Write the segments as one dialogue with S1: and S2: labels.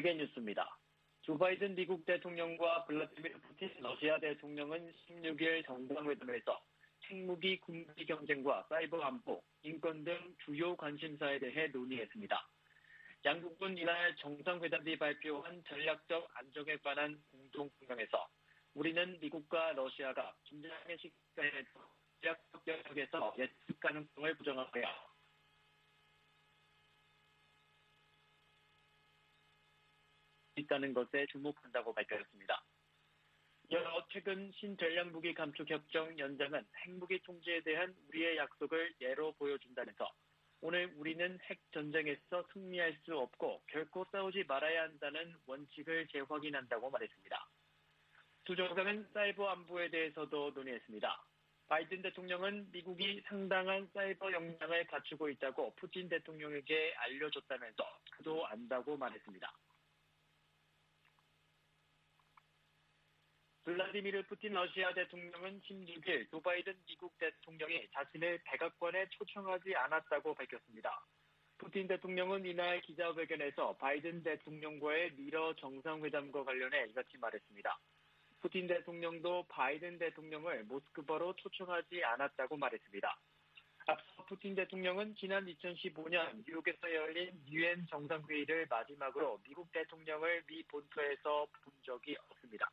S1: 세계 뉴스입니다. 조 바이든 미국 대통령과 블라디미르 푸틴 러시아 대통령은 16일 정상회담에서 핵무기 군비 경쟁과 사이버 안보, 인권 등 주요 관심사에 대해 논의했습니다. 양국은 이날 정상회담 뒤 발표한 전략적 안정에 관한 공동성명에서 우리는 미국과 러시아가 긴장의 시간에도 전략적 영역에서 예측 가능성을 부정하며 있다는 것에 주목한다고 발표했습니다. 이어 최근 신전략무기 감축협정 연장은 핵무기 통제에 대한 우리의 약속을 예로 보여준다면서 오늘 우리는 핵전쟁에서 승리할 수 없고 결코 싸우지 말아야 한다는 원칙을 재확인한다고 말했습니다. 두 정상은 사이버 안보에 대해서도 논의했습니다. 바이든 대통령은 미국이 상당한 사이버 역량을 갖추고 있다고 푸틴 대통령에게 알려줬다면서 그도 안다고 말했습니다. 블라디미르 푸틴 러시아 대통령은 16일 조 바이든 미국 대통령이 자신을 백악관에 초청하지 않았다고 밝혔습니다. 푸틴 대통령은 이날 기자회견에서 바이든 대통령과의 미러 정상회담과 관련해 이같이 말했습니다. 푸틴 대통령도 바이든 대통령을 모스크바로 초청하지 않았다고 말했습니다. 앞서 푸틴 대통령은 지난 2015년 뉴욕에서 열린 유엔 정상회의를 마지막으로 미국 대통령을 미 본토에서 본 적이 없습니다.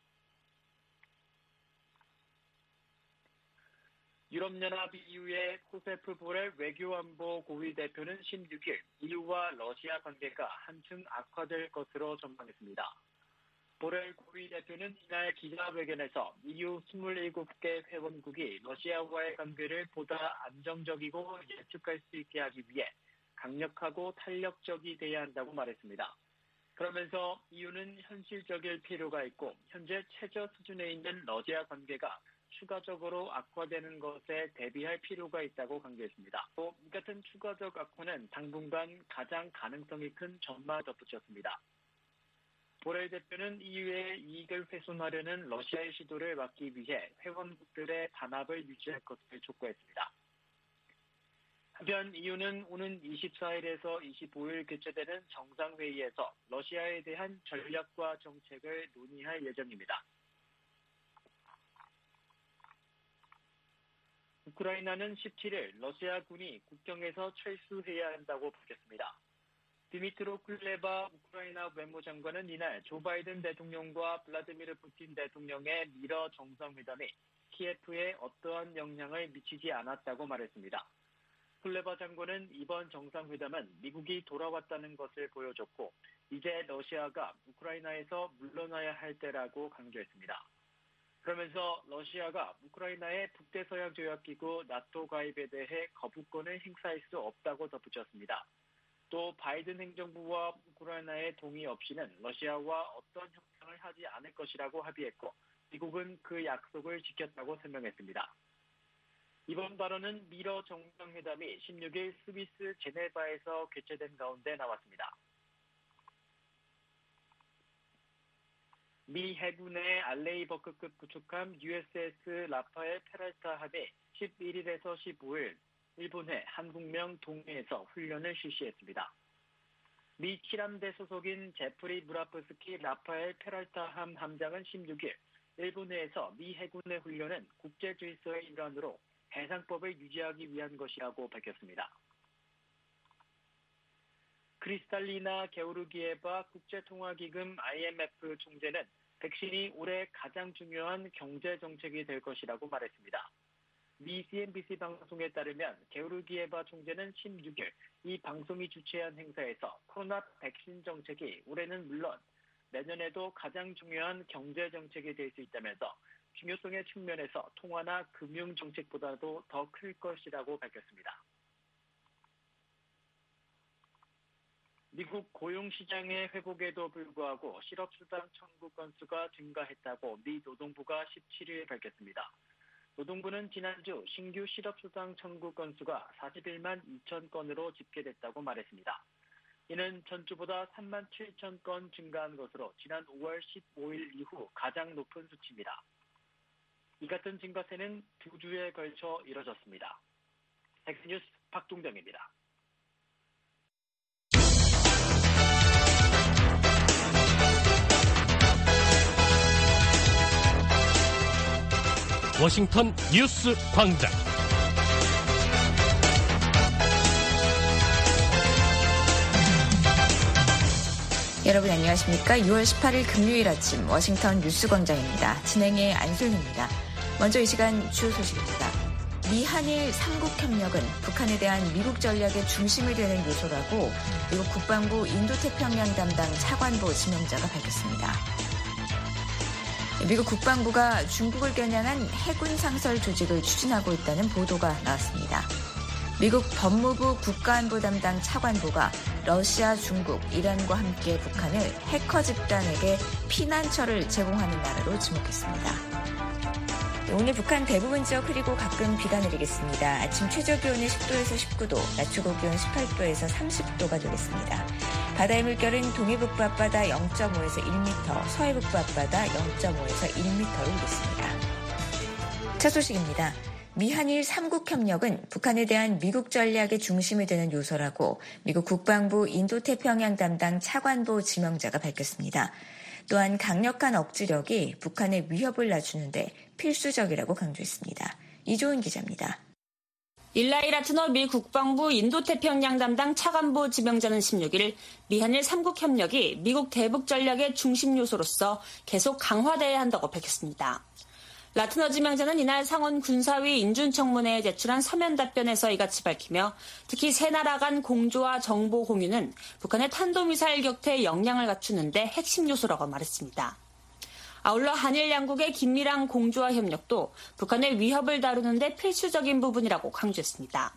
S1: 유럽연합 EU의 호세프 보렐 외교안보 고위 대표는 16일 EU와 러시아 관계가 한층 악화될 것으로 전망했습니다. 보렐 고위 대표는 이날 기자회견에서 EU 27개 회원국이 러시아와의 관계를 보다 안정적이고 예측할 수 있게 하기 위해 강력하고 탄력적이 돼야 한다고 말했습니다. 그러면서 EU는 현실적일 필요가 있고 현재 최저 수준에 있는 러시아 관계가 추가적으로 악화되는 것에 대비할 필요가 있다고 강조했습니다. 또 이 같은 추가적 악화는 당분간 가장 가능성이 큰 전망을 덧붙였습니다. 보렐 대표는 EU의 이익을 훼손하려는 러시아의 시도를 막기 위해 회원국들의 단합을 유지할 것을 촉구했습니다. 한편 EU는 오는 24일에서 25일 개최되는 정상회의에서 러시아에 대한 전략과 정책을 논의할 예정입니다. 우크라이나는 17일 러시아군이 국경에서 철수해야 한다고 밝혔습니다. 디미트로 쿨레바 우크라이나 외무장관은 이날 조 바이든 대통령과 블라디미르 푸틴 대통령의 미러 정상회담이 키예프에 어떠한 영향을 미치지 않았다고 말했습니다. 쿨레바 장관은 이번 정상회담은 미국이 돌아왔다는 것을 보여줬고 이제 러시아가 우크라이나에서 물러나야 할 때라고 강조했습니다. 그러면서 러시아가 우크라이나의 북대서양조약기구 나토 가입에 대해 거부권을 행사할 수 없다고 덧붙였습니다. 또 바이든 행정부와 우크라이나의 동의 없이는 러시아와 어떤 협상을 하지 않을 것이라고 합의했고 미국은 그 약속을 지켰다고 설명했습니다. 이번 발언은 미러 정상회담이 16일 스위스 제네바에서 개최된 가운데 나왔습니다. 미 해군의 알레이버크급 구축함 USS 라파엘 페랄타함이 11일에서 15일 일본해 한국명 동해에서 훈련을 실시했습니다. 미 7함대 소속인 제프리 무라프스키 라파엘 페랄타함 함장은 16일 일본해에서 미 해군의 훈련은 국제질서의 일환으로 해상법을 유지하기 위한 것이라고 밝혔습니다. 크리스탈리나 게오르기에바 국제통화기금 IMF 총재는 백신이 올해 가장 중요한 경제정책이 될 것이라고 말했습니다. 미 CNBC 방송에 따르면 게오르기에바 총재는 16일 이 방송이 주최한 행사에서 코로나 백신 정책이 올해는 물론 내년에도 가장 중요한 경제정책이 될 수 있다면서 중요성의 측면에서 통화나 금융정책보다도 더 클 것이라고 밝혔습니다. 미국 고용시장의 회복에도 불구하고 실업수당 청구 건수가 증가했다고 미 노동부가 17일 밝혔습니다. 노동부는 지난주 신규 실업수당 청구 건수가 41만 2천 건으로 집계됐다고 말했습니다. 이는 전주보다 3만 7천 건 증가한 것으로 지난 5월 15일 이후 가장 높은 수치입니다. 이 같은 증가세는 두 주에 걸쳐 이뤄졌습니다. 엑스뉴스 박동정입니다.
S2: 워싱턴 뉴스 광장.
S3: 여러분 안녕하십니까? 6월 18일 금요일 아침 워싱턴 뉴스 광장입니다. 진행의 안소영입니다. 먼저 이 시간 주요 소식입니다. 미한일 3국 협력은 북한에 대한 미국 전략의 중심이 되는 요소라고 미국 국방부 인도태평양 담당 차관보 지명자가 밝혔습니다. 미국 국방부가 중국을 겨냥한 해군 상설 조직을 추진하고 있다는 보도가 나왔습니다. 미국 법무부 국가안보 담당 차관보가 러시아, 중국, 이란과 함께 북한을 해커 집단에게 피난처를 제공하는 나라로 지목했습니다. 오늘 북한 대부분 지역 흐리고 가끔 비가 내리겠습니다. 아침 최저 기온은 10도에서 19도, 낮 최고 기온 18도에서 30도가 되겠습니다. 바다의 물결은 동해북부 앞바다 0.5에서 1m, 서해북부 앞바다 0.5에서 1m로 일겠습니다. 첫 소식입니다. 미한일 3국 협력은 북한에 대한 미국 전략의 중심이 되는 요소라고 미국 국방부 인도태평양 담당 차관보 지명자가 밝혔습니다. 또한 강력한 억지력이 북한의 위협을 낮추는데 필수적이라고 강조했습니다. 이조은 기자입니다.
S4: 일라이 라트너 미 국방부 인도태평양 담당 차관보 지명자는 16일 미한일 3국 협력이 미국 대북 전략의 중심 요소로서 계속 강화돼야 한다고 밝혔습니다. 라트너 지명자는 이날 상원 군사위 인준청문회에 제출한 서면 답변에서 이같이 밝히며 특히 세 나라 간 공조와 정보 공유는 북한의 탄도미사일 격퇴에 역량을 갖추는 데 핵심 요소라고 말했습니다. 아울러 한일 양국의 긴밀한 공조와 협력도 북한의 위협을 다루는 데 필수적인 부분이라고 강조했습니다.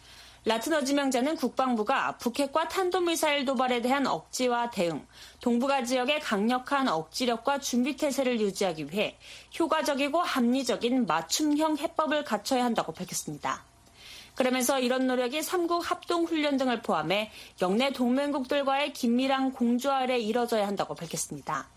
S4: 라트너 지명자는 국방부가 북핵과 탄도미사일 도발에 대한 억지와 대응, 동북아 지역의 강력한 억지력과 준비태세를 유지하기 위해 효과적이고 합리적인 맞춤형 해법을 갖춰야 한다고 밝혔습니다. 그러면서 이런 노력이 3국 합동훈련 등을 포함해 영내 동맹국들과의 긴밀한 공조 아래 이뤄져야 한다고 밝혔습니다.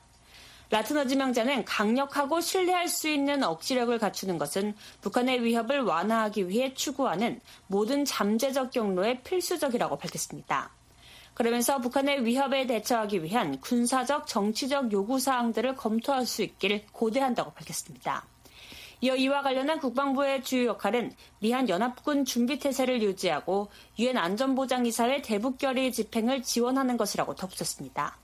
S4: 라트너 지명자는 강력하고 신뢰할 수 있는 억지력을 갖추는 것은 북한의 위협을 완화하기 위해 추구하는 모든 잠재적 경로에 필수적이라고 밝혔습니다. 그러면서 북한의 위협에 대처하기 위한 군사적, 정치적 요구사항들을 검토할 수 있길 고대한다고 밝혔습니다. 이어 이와 관련한 국방부의 주요 역할은 미한 연합군 준비태세를 유지하고 유엔 안전보장이사회 대북결의 집행을 지원하는 것이라고 덧붙였습니다.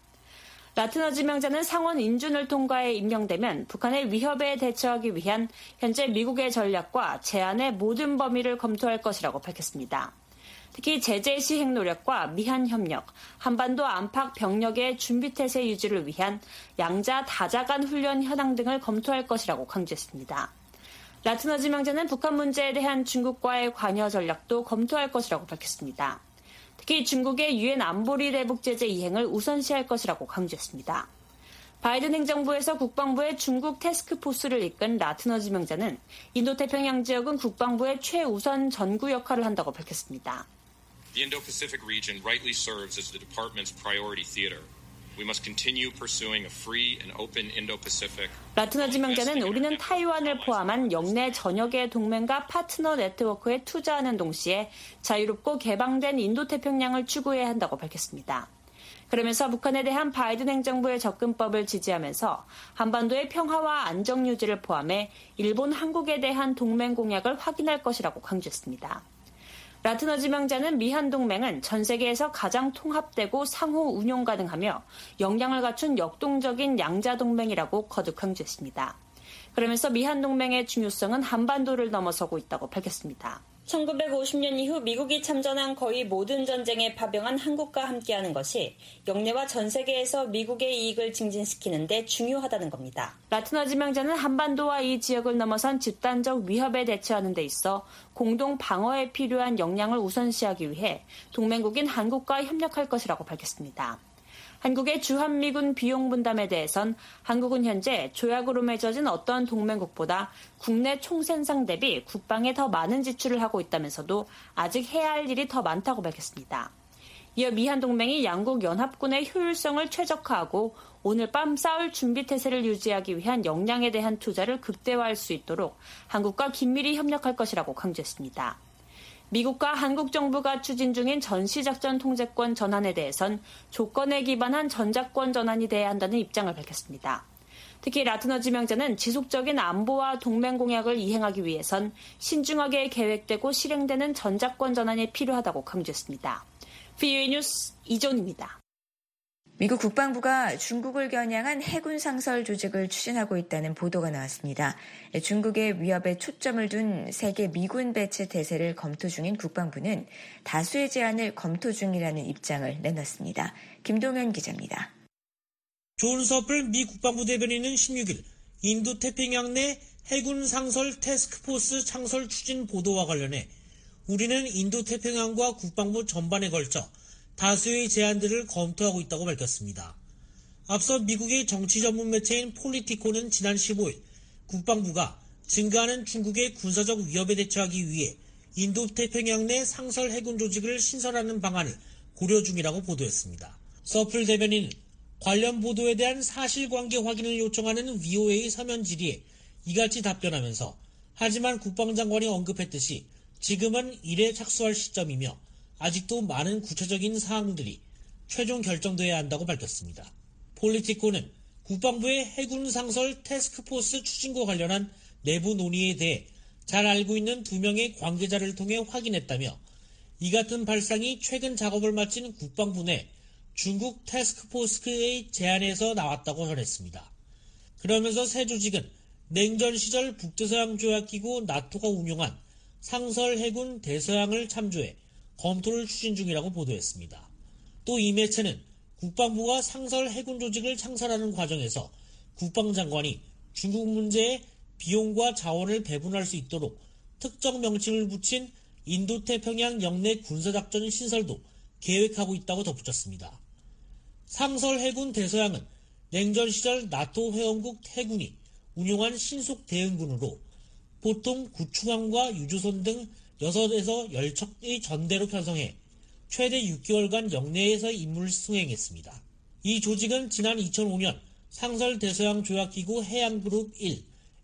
S4: 라트너 지명자는 상원 인준을 통과해 임명되면 북한의 위협에 대처하기 위한 현재 미국의 전략과 제안의 모든 범위를 검토할 것이라고 밝혔습니다. 특히 제재 시행 노력과 미한 협력, 한반도 안팎 병력의 준비태세 유지를 위한 양자 다자 간 훈련 현황 등을 검토할 것이라고 강조했습니다. 라트너 지명자는 북한 문제에 대한 중국과의 관여 전략도 검토할 것이라고 밝혔습니다. 특히 중국의 유엔 안보리 대북 제재 이행을 우선시할 것이라고 강조했습니다. 바이든 행정부에서 국방부의 중국 태스크포스를 이끈 라트너 지명자는 인도태평양 지역은 국방부의 최우선 전구 역할을 한다고 밝혔습니다.
S5: The Indo-Pacific region rightly serves as the department's priority theater. We must continue pursuing a free and open Indo-Pacific.
S4: 라트너 지명자는 우리는 타이완을 포함한 영내 전역의 동맹과 파트너 네트워크에 투자하는 동시에 자유롭고 개방된 인도태평양을 추구해야 한다고 밝혔습니다. 그러면서 북한에 대한 바이든 행정부의 접근법을 지지하면서 한반도의 평화와 안정 유지를 포함해 일본, 한국에 대한 동맹 공약을 확인할 것이라고 강조했습니다. 라트너 지명자는 미한 동맹은 전 세계에서 가장 통합되고 상호 운용 가능하며 역량을 갖춘 역동적인 양자 동맹이라고 거듭 강조했습니다. 그러면서 미한 동맹의 중요성은 한반도를 넘어서고 있다고 밝혔습니다. 1950년 이후 미국이 참전한 거의 모든 전쟁에 파병한 한국과 함께하는 것이 영내와 전 세계에서 미국의 이익을 증진시키는 데 중요하다는 겁니다. 라트너 지명자는 한반도와 이 지역을 넘어선 집단적 위협에 대처하는 데 있어 공동 방어에 필요한 역량을 우선시하기 위해 동맹국인 한국과 협력할 것이라고 밝혔습니다. 한국의 주한미군 비용 분담에 대해선 한국은 현재 조약으로 맺어진 어떤 동맹국보다 국내 총생산 대비 국방에 더 많은 지출을 하고 있다면서도 아직 해야 할 일이 더 많다고 밝혔습니다. 이어 미한 동맹이 양국 연합군의 효율성을 최적화하고 오늘 밤 싸울 준비태세를 유지하기 위한 역량에 대한 투자를 극대화할 수 있도록 한국과 긴밀히 협력할 것이라고 강조했습니다. 미국과 한국 정부가 추진 중인 전시작전 통제권 전환에 대해선 조건에 기반한 전작권 전환이 돼야 한다는 입장을 밝혔습니다. 특히 라트너 지명자는 지속적인 안보와 동맹 공약을 이행하기 위해선 신중하게 계획되고 실행되는 전작권 전환이 필요하다고 강조했습니다. VOA 뉴스 이존입니다.
S3: 미국 국방부가 중국을 겨냥한 해군 상설 조직을 추진하고 있다는 보도가 나왔습니다. 중국의 위협에 초점을 둔 세계 미군 배치 대세를 검토 중인 국방부는 다수의 제안을 검토 중이라는 입장을 내놨습니다. 김동현 기자입니다.
S6: 존 서플 미 국방부 대변인은 16일 인도태평양 내 해군 상설 태스크포스 창설 추진 보도와 관련해 우리는 인도태평양과 국방부 전반에 걸쳐 다수의 제안들을 검토하고 있다고 밝혔습니다. 앞서 미국의 정치 전문 매체인 폴리티코는 지난 15일 국방부가 증가하는 중국의 군사적 위협에 대처하기 위해 인도태평양 내 상설 해군 조직을 신설하는 방안을 고려 중이라고 보도했습니다. 서플 대변인은 관련 보도에 대한 사실관계 확인을 요청하는 VOA 서면 질의에 이같이 답변하면서 하지만 국방장관이 언급했듯이 지금은 일에 착수할 시점이며 아직도 많은 구체적인 사항들이 최종 결정돼야 한다고 밝혔습니다. 폴리티코는 국방부의 해군 상설 태스크포스 추진과 관련한 내부 논의에 대해 잘 알고 있는 2명의 관계자를 통해 확인했다며 이 같은 발상이 최근 작업을 마친 국방부 내 중국 태스크포스의 제안에서 나왔다고 전했습니다. 그러면서 새 조직은 냉전 시절 북대서양조약기구 나토가 운용한 상설 해군 대서양을 참조해 검토를 추진 중이라고 보도했습니다. 또 이 매체는 국방부가 상설 해군 조직을 창설하는 과정에서 국방장관이 중국 문제에 비용과 자원을 배분할 수 있도록 특정 명칭을 붙인 인도태평양 영내 군사작전 신설도 계획하고 있다고 덧붙였습니다. 상설 해군 대서양은 냉전 시절 나토 회원국 해군이 운용한 신속 대응군으로 보통 구축함과 유조선 등 6에서 10척의 전대로 편성해 최대 6개월간 영내에서 임무를 수행했습니다. 이 조직은 지난 2005년 상설 대서양 조약기구 해양그룹 1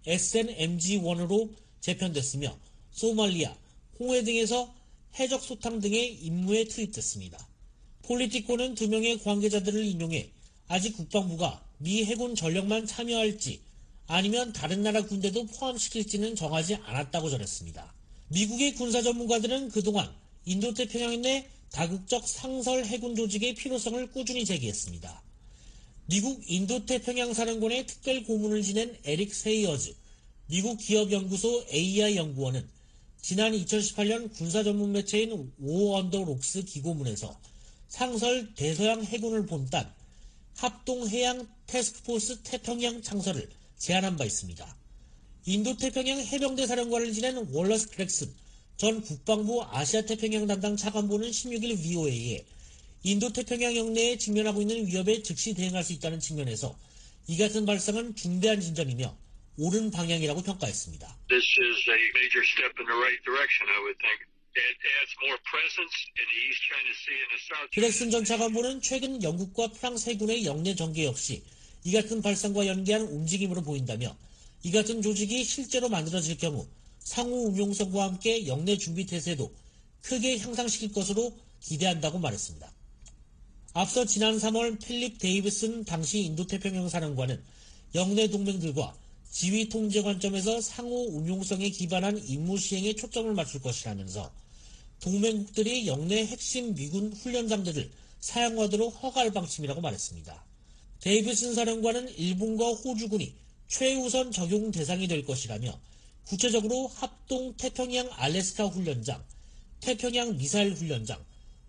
S6: SNMG-1으로 재편됐으며 소말리아, 홍해 등에서 해적 소탕 등의 임무에 투입됐습니다. 폴리티코는 2명의 관계자들을 인용해 아직 국방부가 미 해군 전력만 참여할지 아니면 다른 나라 군대도 포함시킬지는 정하지 않았다고 전했습니다. 미국의 군사 전문가들은 그동안 인도태평양 내 다국적 상설 해군 조직의 필요성을 꾸준히 제기했습니다. 미국 인도태평양 사령관의 특별 고문을 지낸 에릭 세이어즈 미국 기업연구소 AI 연구원은 지난 2018년 군사 전문 매체인 워 언더 록스 기고문에서 상설 대서양 해군을 본딴 합동해양 태스크포스 태평양 창설을 제안한 바 있습니다. 인도태평양 해병대 사령관을 지낸 월러스 그렉슨 전 국방부 아시아태평양 담당 차관보는 16일 VOA에 인도태평양 영내에 직면하고 있는 위협에 즉시 대응할 수 있다는 측면에서 이 같은 발상은 중대한 진전이며 옳은 방향이라고 평가했습니다.
S7: This is a major step in the right direction, I would think. It adds more presence in the East China Sea and the South.
S6: 그렉슨 전 차관보는 최근 영국과 프랑스 해군의 영내 전개 역시 이 같은 발상과 연계한 움직임으로 보인다며 이 같은 조직이 실제로 만들어질 경우 상호 운용성과 함께 영내 준비 태세도 크게 향상시킬 것으로 기대한다고 말했습니다. 앞서 지난 3월 필립 데이비슨 당시 인도태평양 사령관은 영내 동맹들과 지휘 통제 관점에서 상호 운용성에 기반한 임무 시행에 초점을 맞출 것이라면서 동맹국들이 영내 핵심 미군 훈련장들을 사용하도록 허가할 방침이라고 말했습니다. 데이비슨 사령관은 일본과 호주군이 최우선 적용 대상이 될 것이라며 구체적으로 합동 태평양 알래스카 훈련장, 태평양 미사일 훈련장,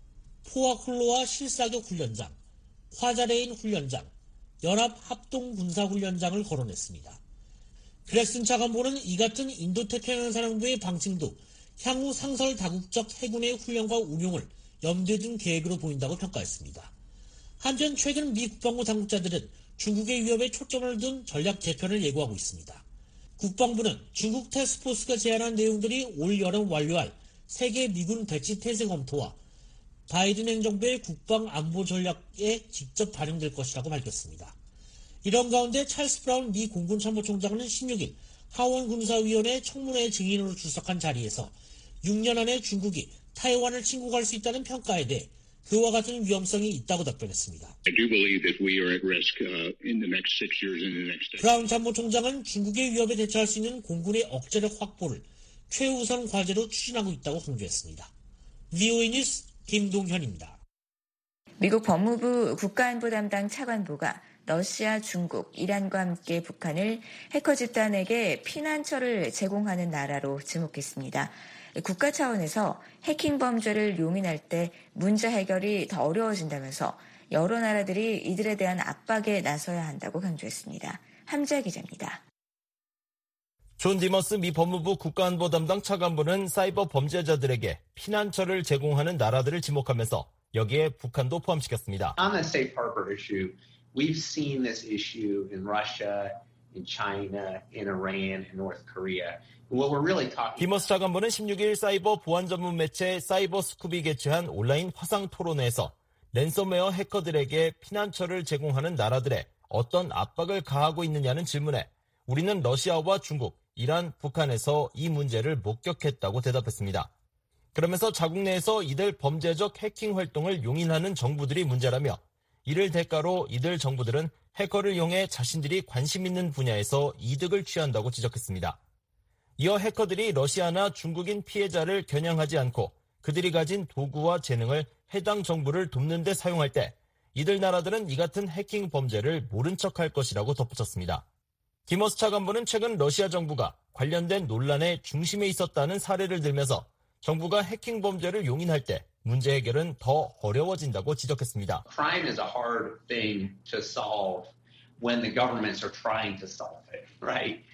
S6: 포아클로아 실사격 훈련장, 화자레인 훈련장, 연합 합동 군사 훈련장을 거론했습니다. 그렉슨 차관보는 이 같은 인도태평양 사령부의 방침도 향후 상설 다국적 해군의 훈련과 운용을 염두에 둔 계획으로 보인다고 평가했습니다. 한편 최근 미 국방부 당국자들은 중국의 위협에 초점을 둔 전략 재편을 예고하고 있습니다. 국방부는 중국 태스크포스가 제안한 내용들이 올 여름 완료할 세계 미군 배치 태세 검토와 바이든 행정부의 국방 안보 전략에 직접 반영될 것이라고 밝혔습니다. 이런 가운데 찰스 브라운 미 공군 참모총장은 16일 하원 군사위원회 청문회 증인으로 출석한 자리에서 6년 안에 중국이 타이완을 침공할 수 있다는 평가에 대해 그와 같은 위험성이 있다고 답변했습니다.
S7: I do believe that we are at risk in the next 6 years, in the next decade.
S6: 브라운 참모총장은 중국의 위협에 대처할 수 있는 공군의 억제력 확보를 최우선 과제로 추진하고 있다고 강조했습니다. VOA 뉴스 김동현입니다.
S3: 미국 법무부 국가안보 담당 차관보가 러시아, 중국, 이란과 함께 북한을 해커 집단에게 피난처를 제공하는 나라로 지목했습니다. 국가 차원에서 해킹 범죄를 용인할 때 문제 해결이 더 어려워진다면서 여러 나라들이 이들에 대한 압박에 나서야 한다고 강조했습니다. 함자 기자입니다.
S8: 존 디머스 미 법무부 국가안보 담당 차관보는 사이버 범죄자들에게 피난처를 제공하는 나라들을 지목하면서 여기에 북한도 포함시켰습니다.
S9: On the safe harbor issue, we've seen this issue in Russia, in China, in Iran, in North Korea. What we're really talking
S8: 디머스 차관보는 16일 사이버 보안 전문 매체 사이버 스쿱이 개최한 온라인 화상 토론회에서 랜섬웨어 해커들에게 피난처를 제공하는 나라들에 어떤 압박을 가하고 있느냐는 질문에 우리는 러시아와 중국, 이란, 북한에서 이 문제를 목격했다고 대답했습니다. 그러면서 자국 내에서 이들 범죄적 해킹 활동을 용인하는 정부들이 문제라며 이를 대가로 이들 정부들은 해커를 이용해 자신들이 관심 있는 분야에서 이득을 취한다고 지적했습니다. 이어 해커들이 러시아나 중국인 피해자를 겨냥하지 않고 그들이 가진 도구와 재능을 해당 정부를 돕는 데 사용할 때 이들 나라들은 이 같은 해킹 범죄를 모른 척할 것이라고 덧붙였습니다. 디머스 차관보는 최근 러시아 정부가 관련된 논란의 중심에 있었다는 사례를 들면서 정부가 해킹 범죄를 용인할 때 문제 해결은 더 어려워진다고 지적했습니다.
S9: Crime is a hard thing to solve when the governments are trying to solve it, right?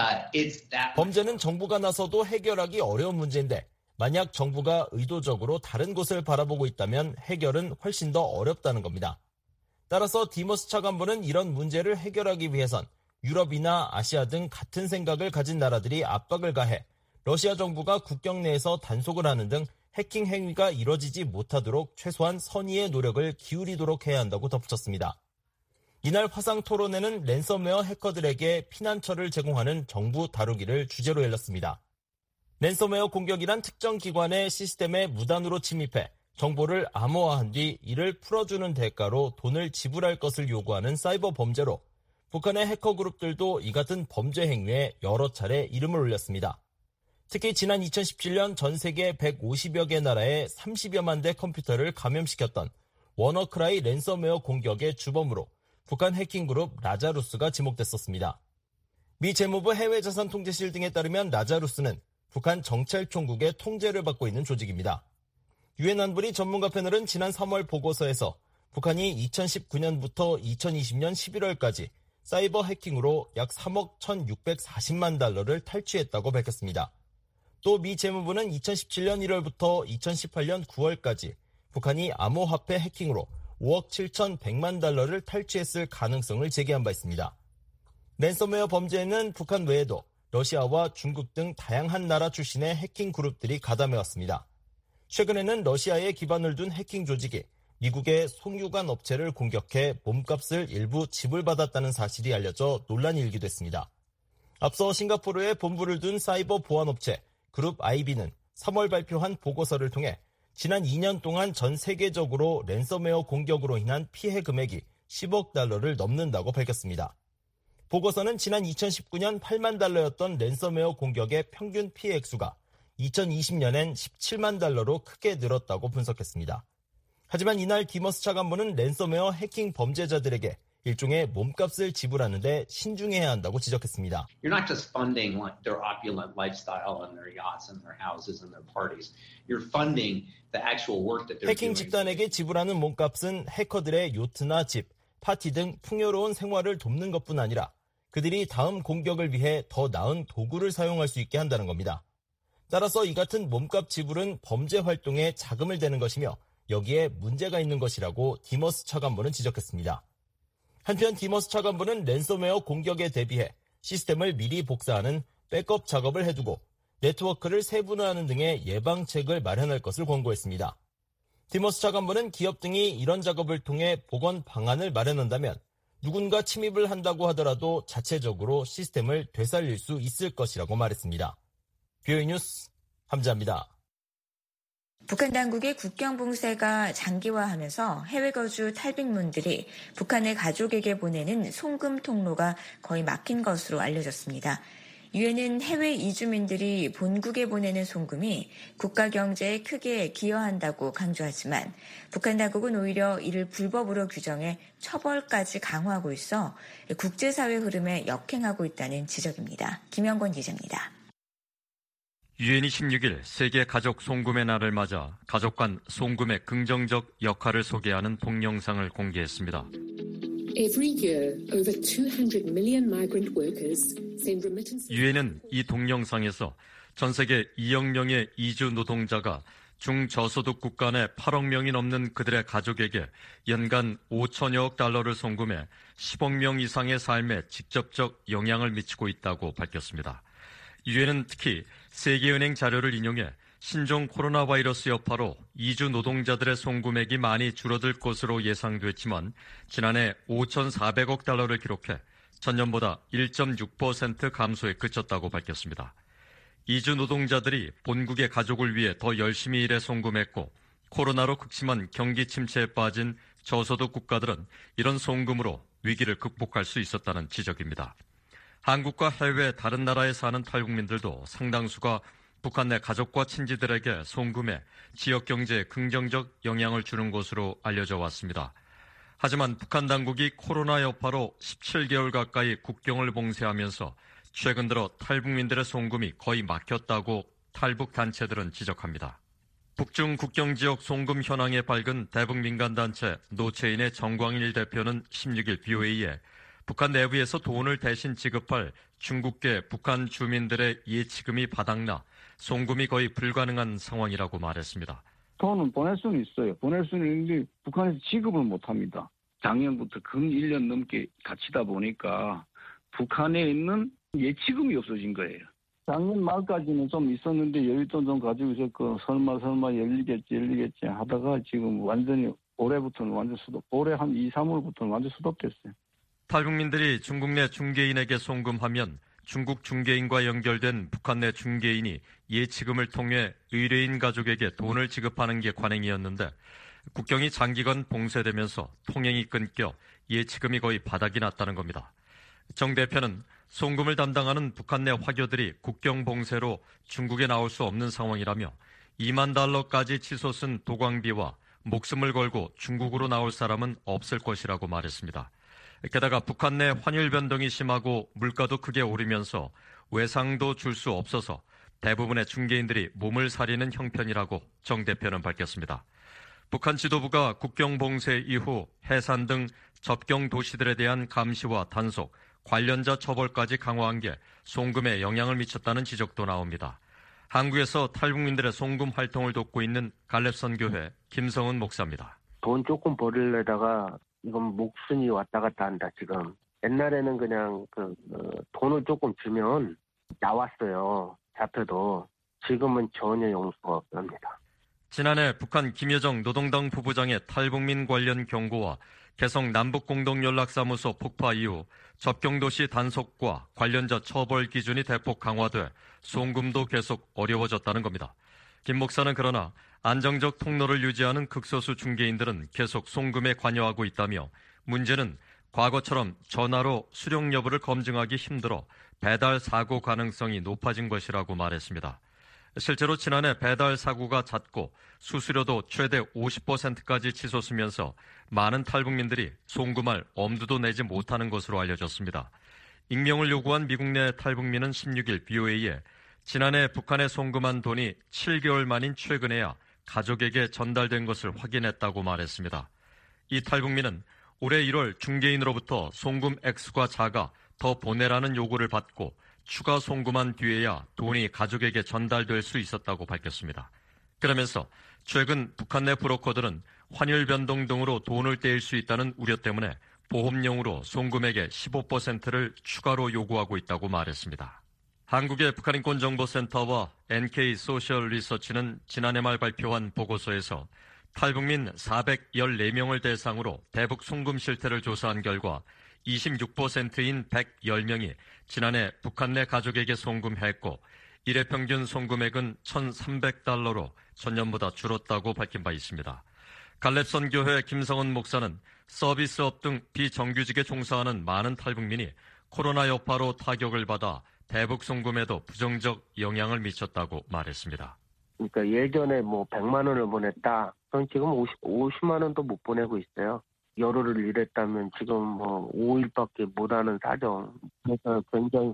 S8: 범죄는 정부가 나서도 해결하기 어려운 문제인데 만약 정부가 의도적으로 다른 곳을 바라보고 있다면 해결은 훨씬 더 어렵다는 겁니다. 따라서 디머스 차관보는 이런 문제를 해결하기 위해선 유럽이나 아시아 등 같은 생각을 가진 나라들이 압박을 가해 러시아 정부가 국경 내에서 단속을 하는 등 해킹 행위가 이뤄지지 못하도록 최소한 선의의 노력을 기울이도록 해야 한다고 덧붙였습니다. 이날 화상 토론회는 랜섬웨어 해커들에게 피난처를 제공하는 정부 다루기를 주제로 열렸습니다. 랜섬웨어 공격이란 특정 기관의 시스템에 무단으로 침입해 정보를 암호화한 뒤 이를 풀어주는 대가로 돈을 지불할 것을 요구하는 사이버 범죄로 북한의 해커 그룹들도 이 같은 범죄 행위에 여러 차례 이름을 올렸습니다. 특히 지난 2017년 전 세계 150여 개 나라의 30여만 대 컴퓨터를 감염시켰던 워너크라이 랜섬웨어 공격의 주범으로 북한 해킹 그룹 라자루스가 지목됐었습니다. 미 재무부 해외자산 통제실 등에 따르면 라자루스는 북한 정찰총국의 통제를 받고 있는 조직입니다. 유엔 안보리 전문가 패널은 지난 3월 보고서에서 북한이 2019년부터 2020년 11월까지 사이버 해킹으로 약 3억 1,640만 달러를 탈취했다고 밝혔습니다. 또 미 재무부는 2017년 1월부터 2018년 9월까지 북한이 암호화폐 해킹으로 5억 7,100만 달러를 탈취했을 가능성을 제기한 바 있습니다. 랜섬웨어 범죄에는 북한 외에도 러시아와 중국 등 다양한 나라 출신의 해킹 그룹들이 가담해왔습니다. 최근에는 러시아에 기반을 둔 해킹 조직이 미국의 송유관 업체를 공격해 몸값을 일부 지불받았다는 사실이 알려져 논란이 일기도 했습니다. 앞서 싱가포르에 본부를 둔 사이버 보안업체 그룹 IB는 3월 발표한 보고서를 통해 지난 2년 동안 전 세계적으로 랜섬웨어 공격으로 인한 피해 금액이 10억 달러를 넘는다고 밝혔습니다. 보고서는 지난 2019년 8만 달러였던 랜섬웨어 공격의 평균 피해 액수가 2020년엔 17만 달러로 크게 늘었다고 분석했습니다. 하지만 이날 디머스 차관보는 랜섬웨어 해킹 범죄자들에게 일종의 몸값을 지불하는데 신중해야 한다고 지적했습니다.
S9: You're not just funding like their opulent lifestyle and their yachts and their houses and their parties. You're funding the actual work that they're
S8: 해킹
S9: doing.
S8: 집단에게 지불하는 몸값은 해커들의 요트나 집, 파티 등 풍요로운 생활을 돕는 것뿐 아니라 그들이 다음 공격을 위해 더 나은 도구를 사용할 수 있게 한다는 겁니다. 따라서 이 같은 몸값 지불은 범죄 활동에 자금을 대는 것이며 여기에 문제가 있는 것이라고 디머스 차관보는 지적했습니다. 한편 디머스 차관보는 랜섬웨어 공격에 대비해 시스템을 미리 복사하는 백업 작업을 해두고 네트워크를 세분화하는 등의 예방책을 마련할 것을 권고했습니다. 디머스 차관보는 기업 등이 이런 작업을 통해 복원 방안을 마련한다면 누군가 침입을 한다고 하더라도 자체적으로 시스템을 되살릴 수 있을 것이라고 말했습니다. VOA 뉴스 함자입니다.
S3: 북한 당국의 국경 봉쇄가 장기화하면서 해외 거주 탈북민들이 북한의 가족에게 보내는 송금 통로가 거의 막힌 것으로 알려졌습니다. 유엔은 해외 이주민들이 본국에 보내는 송금이 국가 경제에 크게 기여한다고 강조하지만 북한 당국은 오히려 이를 불법으로 규정해 처벌까지 강화하고 있어 국제사회 흐름에 역행하고 있다는 지적입니다. 김영권 기자입니다.
S10: 유엔이 16일 세계 가족 송금의 날을 맞아 가족 간 송금의 긍정적 역할을 소개하는 동영상을 공개했습니다. 유엔은 이 동영상에서 전 세계 2억 명의 이주 노동자가 중저소득 국가 내 8억 명이 넘는 그들의 가족에게 연간 5천여억 달러를 송금해 10억 명 이상의 삶에 직접적 영향을 미치고 있다고 밝혔습니다. 유엔은 특히 세계은행 자료를 인용해 신종 코로나 바이러스 여파로 이주 노동자들의 송금액이 많이 줄어들 것으로 예상됐지만 지난해 5,400억 달러를 기록해 전년보다 1.6% 감소에 그쳤다고 밝혔습니다. 이주 노동자들이 본국의 가족을 위해 더 열심히 일해 송금했고 코로나로 극심한 경기 침체에 빠진 저소득 국가들은 이런 송금으로 위기를 극복할 수 있었다는 지적입니다. 한국과 해외 다른 나라에 사는 탈북민들도 상당수가 북한 내 가족과 친지들에게 송금해 지역 경제에 긍정적 영향을 주는 것으로 알려져 왔습니다. 하지만 북한 당국이 코로나 여파로 17개월 가까이 국경을 봉쇄하면서 최근 들어 탈북민들의 송금이 거의 막혔다고 탈북 단체들은 지적합니다. 북중 국경 지역 송금 현황에 밝은 대북 민간단체 노체인의 정광일 대표는 16일 BOA에 북한 내부에서 돈을 대신 지급할 중국계 북한 주민들의 예치금이 바닥나 송금이 거의 불가능한 상황이라고 말했습니다.
S11: 돈은 보낼 수는 있어요. 보낼 수는 있는데 북한에서 지급을 못합니다. 작년부터 근 1년 넘게 닫히다 보니까 북한에 있는 예치금이 없어진 거예요. 작년 말까지는 좀 있었는데 여윳돈 좀 가지고 있었고 설마 열리겠지 하다가 지금 완전히 올해부터는 완전 수도, 올해 한 2, 3월부터는 완전 수도됐어요.
S10: 탈북민들이 중국 내 중개인에게 송금하면 중국 중개인과 연결된 북한 내 중개인이 예치금을 통해 의뢰인 가족에게 돈을 지급하는 게 관행이었는데 국경이 장기간 봉쇄되면서 통행이 끊겨 예치금이 거의 바닥이 났다는 겁니다. 정 대표는 송금을 담당하는 북한 내 화교들이 국경 봉쇄로 중국에 나올 수 없는 상황이라며 2만 달러까지 치솟은 도광비와 목숨을 걸고 중국으로 나올 사람은 없을 것이라고 말했습니다. 게다가 북한 내 환율 변동이 심하고 물가도 크게 오르면서 외상도 줄 수 없어서 대부분의 중개인들이 몸을 사리는 형편이라고 정 대표는 밝혔습니다. 북한 지도부가 국경 봉쇄 이후 해산 등 접경 도시들에 대한 감시와 단속, 관련자 처벌까지 강화한 게 송금에 영향을 미쳤다는 지적도 나옵니다. 한국에서 탈북민들의 송금 활동을 돕고 있는 갈렙선교회 김성은 목사입니다.
S12: 돈 조금 벌이려다가 이건 목숨이 왔다 갔다 한다, 지금. 옛날에는 그냥 돈을 조금 주면 나왔어요. 잡혀도. 지금은 전혀 용서가 없습니다.
S10: 지난해 북한 김여정 노동당 부부장의 탈북민 관련 경고와 개성 남북공동연락사무소 폭파 이후 접경도시 단속과 관련자 처벌 기준이 대폭 강화돼 송금도 계속 어려워졌다는 겁니다. 김 목사는 그러나 안정적 통로를 유지하는 극소수 중개인들은 계속 송금에 관여하고 있다며 문제는 과거처럼 전화로 수령 여부를 검증하기 힘들어 배달 사고 가능성이 높아진 것이라고 말했습니다. 실제로 지난해 배달 사고가 잦고 수수료도 최대 50%까지 치솟으면서 많은 탈북민들이 송금할 엄두도 내지 못하는 것으로 알려졌습니다. 익명을 요구한 미국 내 탈북민은 16일 BOA에 지난해 북한에 송금한 돈이 7개월 만인 최근에야 가족에게 전달된 것을 확인했다고 말했습니다. 이 탈북민은 올해 1월 중개인으로부터 송금 액수가 작아 더 보내라는 요구를 받고 추가 송금한 뒤에야 돈이 가족에게 전달될 수 있었다고 밝혔습니다. 그러면서 최근 북한 내 브로커들은 환율 변동 등으로 돈을 떼일 수 있다는 우려 때문에 보험료로 송금액의 15%를 추가로 요구하고 있다고 말했습니다. 한국의 북한인권정보센터와 NK소셜리서치는 지난해 말 발표한 보고서에서 탈북민 414명을 대상으로 대북 송금 실태를 조사한 결과 26%인 110명이 지난해 북한 내 가족에게 송금했고 일회 평균 송금액은 $1,300로 전년보다 줄었다고 밝힌 바 있습니다. 갈렙선교회 김성은 목사는 서비스업 등 비정규직에 종사하는 많은 탈북민이 코로나 여파로 타격을 받아 대북 송금에도 부정적 영향을 미쳤다고 말했습니다.
S12: 그러니까 예전에 100만 원을 보냈다. 그럼 지금 50만 원도 못 보내고 있어요. 열흘을 일했다면 지금 5일밖에 못하는 사정. 그래서 굉장히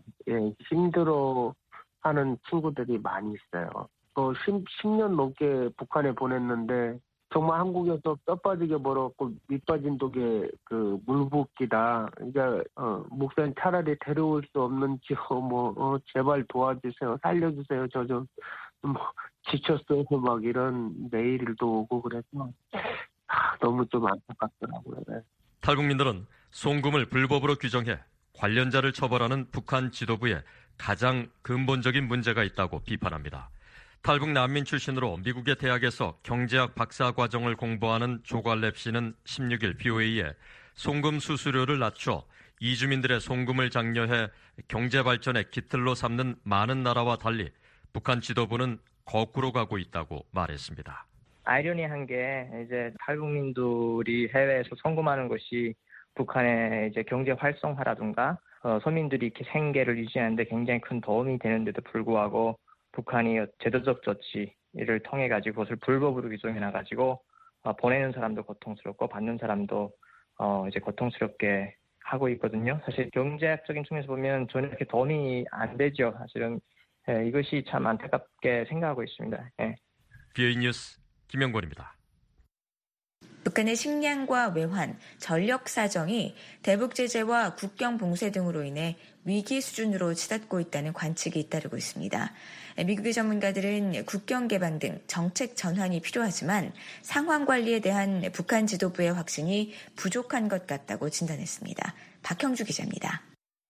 S12: 힘들어하는 친구들이 많이 있어요. 10년 넘게 북한에 보냈는데 정말 한국에서 뼈 빠지게 벌었고 밑 빠진 독에 물붓기다. 그러니까 목사님 차라리 데려올 수 없는지 제발 도와주세요, 살려주세요. 저 좀 지쳤어요. 막 이런 메일도 오고 그래서 너무 좀 안타깝더라고요. 네.
S10: 탈북민들은 송금을 불법으로 규정해 관련자를 처벌하는 북한 지도부에 가장 근본적인 문제가 있다고 비판합니다. 탈북 난민 출신으로 미국의 대학에서 경제학 박사 과정을 공부하는 조갈렙 씨는 16일 BOA에 송금 수수료를 낮춰 이주민들의 송금을 장려해 경제 발전의 깃들로 삼는 많은 나라와 달리 북한 지도부는 거꾸로 가고 있다고 말했습니다.
S13: 아이러니한 게 이제 탈북민들이 해외에서 송금하는 것이 북한의 이제 경제 활성화라든가 서민들이 이렇게 생계를 유지하는데 굉장히 큰 도움이 되는데도 불구하고 북한이 제도적 조치를 통해 가지고 그것을 불법으로 규정해 놔 가지고 보내는 사람도 고통스럽고 받는 사람도 이제 고통스럽게 하고 있거든요. 사실 경제학적인 측면에서 보면 전혀 이렇게 도움이 안 되죠. 사실은 이것이 참 안타깝게 생각하고 있습니다.
S10: BOA 뉴스 김영권입니다.
S3: 북한의 식량과 외환, 전력 사정이 대북 제재와 국경 봉쇄 등으로 인해 위기 수준으로 치닫고 있다는 관측이 잇따르고 있습니다. 미국의 전문가들은 국경 개방 등 정책 전환이 필요하지만 상황 관리에 대한 북한 지도부의 확신이 부족한 것 같다고 진단했습니다. 박형주 기자입니다.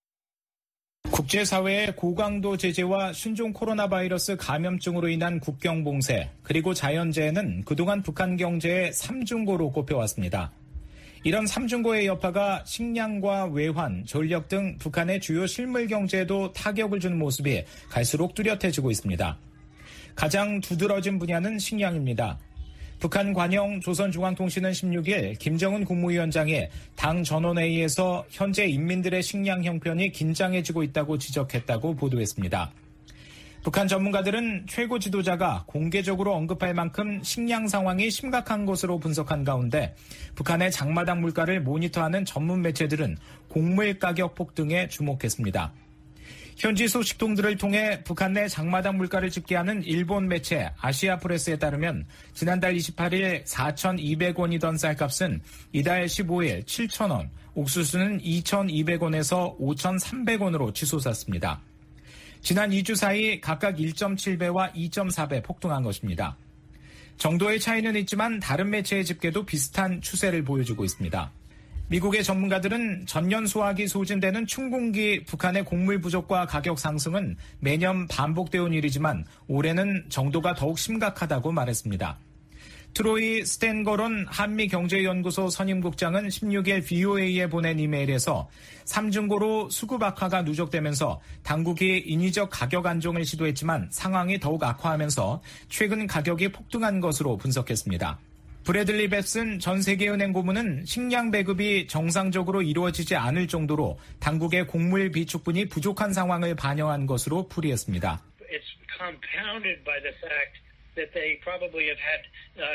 S14: 국제사회의 고강도 제재와 신종 코로나 바이러스 감염증으로 인한 국경 봉쇄, 그리고 자연재해는 그동안 북한 경제의 삼중고로 꼽혀왔습니다. 이런 삼중고의 여파가 식량과 외환, 전력 등 북한의 주요 실물 경제에도 타격을 주는 모습이 갈수록 뚜렷해지고 있습니다. 가장 두드러진 분야는 식량입니다. 북한 관영 조선중앙통신은 16일 김정은 국무위원장이 당 전원회의에서 현재 인민들의 식량 형편이 긴장해지고 있다고 지적했다고 보도했습니다. 북한 전문가들은 최고 지도자가 공개적으로 언급할 만큼 식량 상황이 심각한 것으로 분석한 가운데 북한의 장마당 물가를 모니터하는 전문 매체들은 곡물 가격 폭등에 주목했습니다. 현지 소식통들을 통해 북한 내 장마당 물가를 집계하는 일본 매체 아시아프레스에 따르면 지난달 28일 4,200원이던 쌀값은 이달 15일 7,000원, 옥수수는 2,200원에서 5,300원으로 치솟았습니다. 지난 2주 사이 각각 1.7배와 2.4배 폭등한 것입니다. 정도의 차이는 있지만 다른 매체의 집계도 비슷한 추세를 보여주고 있습니다. 미국의 전문가들은 전년 수확이 소진되는 춘공기 북한의 곡물 부족과 가격 상승은 매년 반복되어 온 일이지만 올해는 정도가 더욱 심각하다고 말했습니다. 트로이 스탠거론 한미경제연구소 선임국장은 16일 BOA에 보낸 이메일에서 삼중고로 수급 악화가 누적되면서 당국이 인위적 가격 안정을 시도했지만 상황이 더욱 악화하면서 최근 가격이 폭등한 것으로 분석했습니다. 브래들리 벱슨 전 세계은행 고문은 식량 배급이 정상적으로 이루어지지 않을 정도로 당국의 곡물 비축분이 부족한 상황을 반영한 것으로 풀이했습니다.
S15: It's compounded by the fact that they probably have had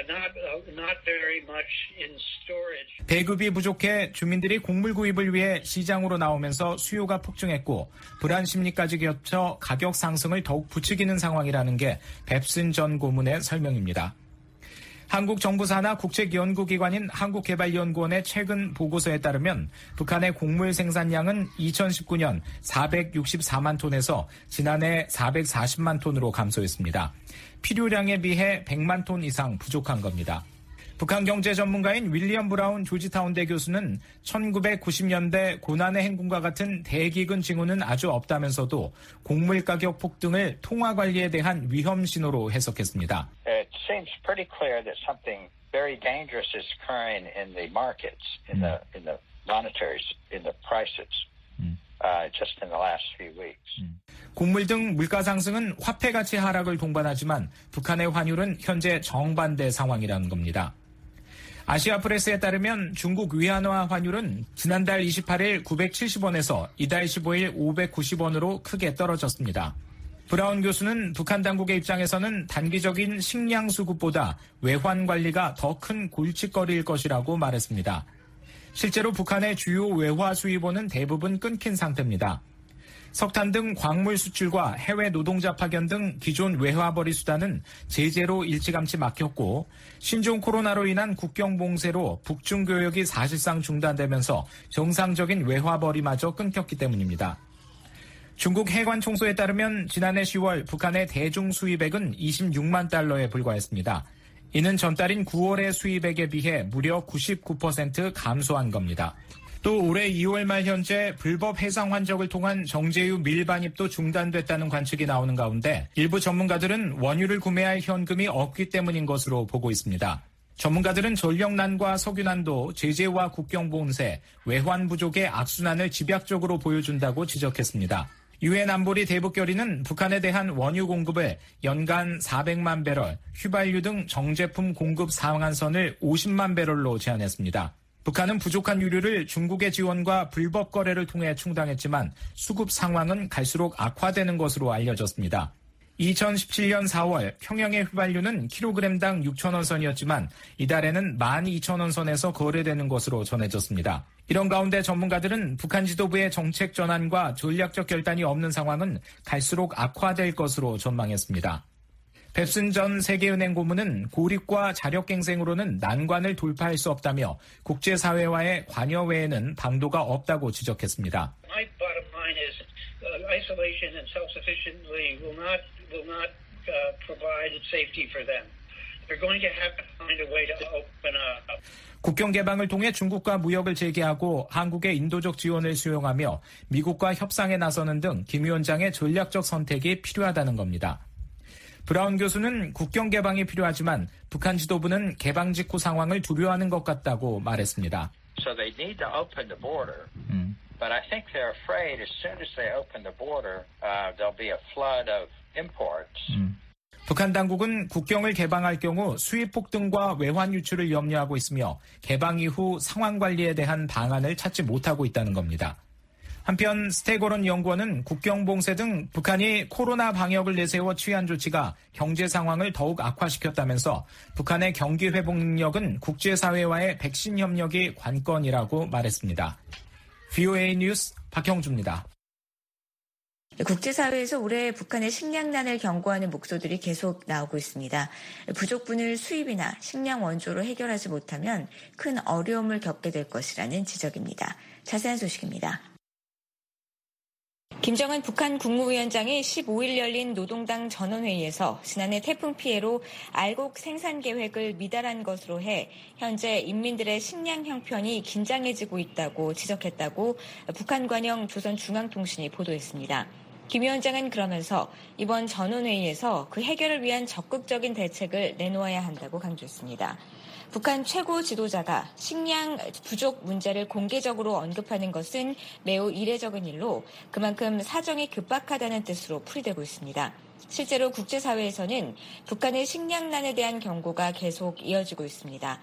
S15: not very much in storage.
S14: 배급이 부족해 주민들이 곡물 구입을 위해 시장으로 나오면서 수요가 폭증했고 불안 심리까지 겹쳐 가격 상승을 더욱 부추기는 상황이라는 게 벱슨 전 고문의 설명입니다. 한국 정부 산하 국책연구기관인 한국개발연구원의 최근 보고서에 따르면 북한의 곡물 생산량은 2019년 464만 톤에서 지난해 440만 톤으로 감소했습니다. 필요량에 비해 100만 톤 이상 부족한 겁니다. 북한 경제 전문가인 윌리엄 브라운 조지타운대 교수는 1990년대 고난의 행군과 같은 대기근 징후는 아주 없다면서도 곡물 가격 폭등을 통화 관리에 대한 위험 신호로 해석했습니다.
S16: It seems pretty clear that something very dangerous is occurring in the markets, in the monetaries, in the prices. just in the last few weeks.
S14: 곡물 등 물가 상승은 화폐 가치 하락을 동반하지만 북한의 환율은 현재 정반대 상황이라는 겁니다. 아시아프레스에 따르면 중국 위안화 환율은 지난달 28일 970원에서 이달 15일 590원으로 크게 떨어졌습니다. 브라운 교수는 북한 당국의 입장에서는 단기적인 식량 수급보다 외환 관리가 더 큰 골칫거리일 것이라고 말했습니다. 실제로 북한의 주요 외화 수입원은 대부분 끊긴 상태입니다. 석탄 등 광물 수출과 해외 노동자 파견 등 기존 외화벌이 수단은 제재로 일찌감치 막혔고 신종 코로나로 인한 국경 봉쇄로 북중 교역이 사실상 중단되면서 정상적인 외화벌이마저 끊겼기 때문입니다. 중국 해관 총소에 따르면 지난해 10월 북한의 대중 수입액은 26만 달러에 불과했습니다. 이는 전달인 9월의 수입액에 비해 무려 99% 감소한 겁니다. 또 올해 2월 말 현재 불법 해상 환적을 통한 정제유 밀반입도 중단됐다는 관측이 나오는 가운데 일부 전문가들은 원유를 구매할 현금이 없기 때문인 것으로 보고 있습니다. 전문가들은 전력난과 석유난도 제재와 국경 봉쇄, 외환 부족의 악순환을 집약적으로 보여준다고 지적했습니다. 유엔 안보리 대북결의는 북한에 대한 원유 공급을 연간 400만 배럴, 휘발유 등 정제품 공급 상한선을 50만 배럴로 제한했습니다. 북한은 부족한 유류를 중국의 지원과 불법 거래를 통해 충당했지만 수급 상황은 갈수록 악화되는 것으로 알려졌습니다. 2017년 4월 평양의 휘발유는 킬로그램당 6,000원 선이었지만 이달에는 12,000원 선에서 거래되는 것으로 전해졌습니다. 이런 가운데 전문가들은 북한 지도부의 정책 전환과 전략적 결단이 없는 상황은 갈수록 악화될 것으로 전망했습니다. 뱁슨 전 세계은행 고문은 고립과 자력갱생으로는 난관을 돌파할 수 없다며 국제사회와의 관여 외에는 방도가 없다고 지적했습니다.
S15: My bottom line is isolation and self-sufficiency will not provide safety for them. They're going to have to find a way to open up.
S14: 국경 개방을 통해 중국과 무역을 재개하고 한국의 인도적 지원을 수용하며 미국과 협상에 나서는 등 김 위원장의 전략적 선택이 필요하다는 겁니다. 브라운 교수는 국경 개방이 필요하지만 북한 지도부는 개방 직후 상황을 두려워하는 것 같다고 말했습니다.
S16: So they need to open the border. But I think they're afraid as soon as they open the border, there'll be a flood of imports.
S14: 북한 당국은 국경을 개방할 경우 수입 폭등과 외환 유출을 염려하고 있으며 개방 이후 상황 관리에 대한 방안을 찾지 못하고 있다는 겁니다. 한편 스테고론 연구원은 국경 봉쇄 등 북한이 코로나 방역을 내세워 취한 조치가 경제 상황을 더욱 악화시켰다면서 북한의 경기 회복 능력은 국제사회와의 백신 협력이 관건이라고 말했습니다. VOA 뉴스 박형주입니다.
S3: 국제사회에서 올해 북한의 식량난을 경고하는 목소리들이 계속 나오고 있습니다. 부족분을 수입이나 식량 원조로 해결하지 못하면 큰 어려움을 겪게 될 것이라는 지적입니다. 자세한 소식입니다. 김정은 북한 국무위원장이 15일 열린 노동당 전원회의에서 지난해 태풍 피해로 알곡 생산 계획을 미달한 것으로 해 현재 인민들의 식량 형편이 긴장해지고 있다고 지적했다고 북한 관영 조선중앙통신이 보도했습니다. 김 위원장은 그러면서 이번 전원회의에서 그 해결을 위한 적극적인 대책을 내놓아야 한다고 강조했습니다. 북한 최고 지도자가 식량 부족 문제를 공개적으로 언급하는 것은 매우 이례적인 일로 그만큼 사정이 급박하다는 뜻으로 풀이되고 있습니다. 실제로 국제사회에서는 북한의 식량난에 대한 경고가 계속 이어지고 있습니다.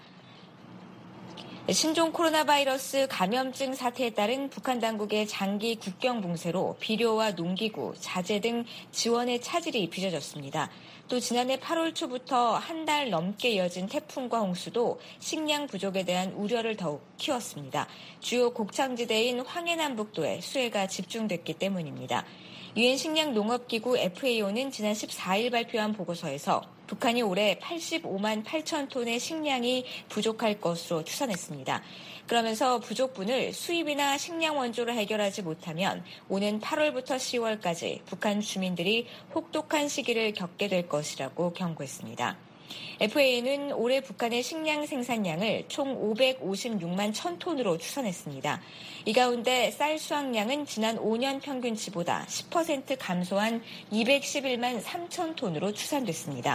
S3: 신종 코로나 바이러스 감염증 사태에 따른 북한 당국의 장기 국경 봉쇄로 비료와 농기구, 자재 등 지원의 차질이 빚어졌습니다. 또 지난해 8월 초부터 한 달 넘게 이어진 태풍과 홍수도 식량 부족에 대한 우려를 더욱 키웠습니다. 주요 곡창지대인 황해남북도에 수해가 집중됐기 때문입니다. 유엔 식량농업기구 FAO는 지난 14일 발표한 보고서에서 북한이 올해 85만 8천 톤의 식량이 부족할 것으로 추산했습니다. 그러면서 부족분을 수입이나 식량 원조로 해결하지 못하면 오는 8월부터 10월까지 북한 주민들이 혹독한 시기를 겪게 될 것이라고 경고했습니다. FAO는 올해 북한의 식량 생산량을 총 556만 1,000톤으로 추산했습니다. 이 가운데 쌀 수확량은 지난 5년 평균치보다 10% 감소한 211만 3천 톤으로 추산됐습니다.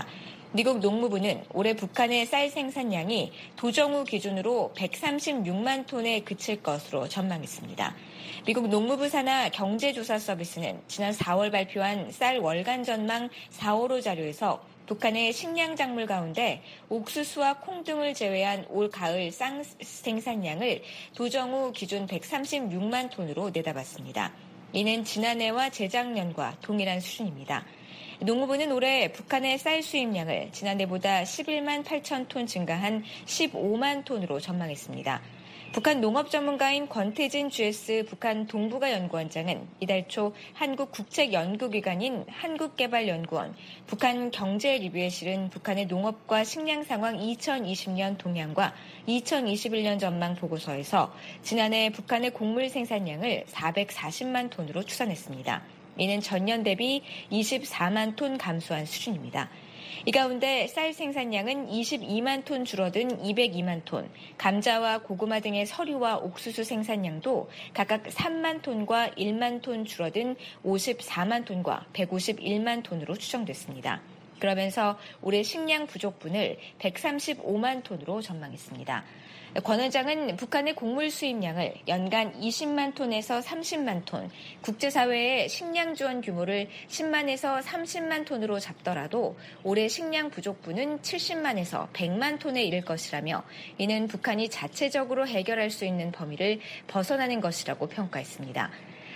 S3: 미국 농무부는 올해 북한의 쌀 생산량이 도정후 기준으로 136만 톤에 그칠 것으로 전망했습니다. 미국 농무부 산하 경제조사 서비스는 지난 4월 발표한 쌀 월간 전망 4.5로 자료에서 북한의 식량 작물 가운데 옥수수와 콩 등을 제외한 올 가을 쌀 생산량을 도정후 기준 136만 톤으로 내다봤습니다. 이는 지난해와 재작년과 동일한 수준입니다. 농무부는 올해 북한의 쌀 수입량을 지난해보다 11만 8천 톤 증가한 15만 톤으로 전망했습니다. 북한 농업 전문가인 권태진 GS 북한 동북아 연구원장은 이달 초 한국 국책연구기관인 한국개발연구원 북한 경제 리뷰에 실은 북한의 농업과 식량 상황 2020년 동향과 2021년 전망 보고서에서 지난해 북한의 곡물 생산량을 440만 톤으로 추산했습니다. 이는 전년 대비 24만 톤 감소한 수준입니다. 이 가운데 쌀 생산량은 22만 톤 줄어든 202만 톤, 감자와 고구마 등의 서류와 옥수수 생산량도 각각 3만 톤과 1만 권 줄어든 54만 톤과 151만 톤으로 추정됐습니다. 그러면서 올해 식량 부족분을 135만 톤으로 전망했습니다. 권 원장은 북한의 곡물 수입량을 연간 20만 톤에서 30만 톤, 국제사회의 식량 지원 규모를 10만에서 30만 톤으로 잡더라도 올해 식량 부족분은 70만에서 100만 톤에 이를 것이라며 이는 북한이 자체적으로 해결할 수 있는 범위를 벗어나는 것이라고 평가했습니다.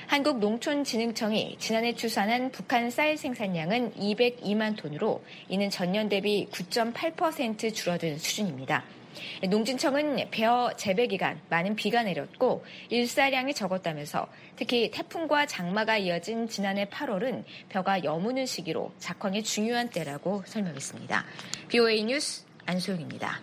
S3: 한국농촌진흥청이 지난해 추산한 북한 쌀 생산량은 202만 톤으로 이는 전년 대비 9.8% 줄어든 수준입니다. 농진청은 벼 재배 기간 많은 비가 내렸고 일사량이 적었다면서 특히 태풍과 장마가 이어진 지난해 8월은 벼가 여무는 시기로 작황의 중요한 때라고 설명했습니다. BOA 뉴스 안소영입니다.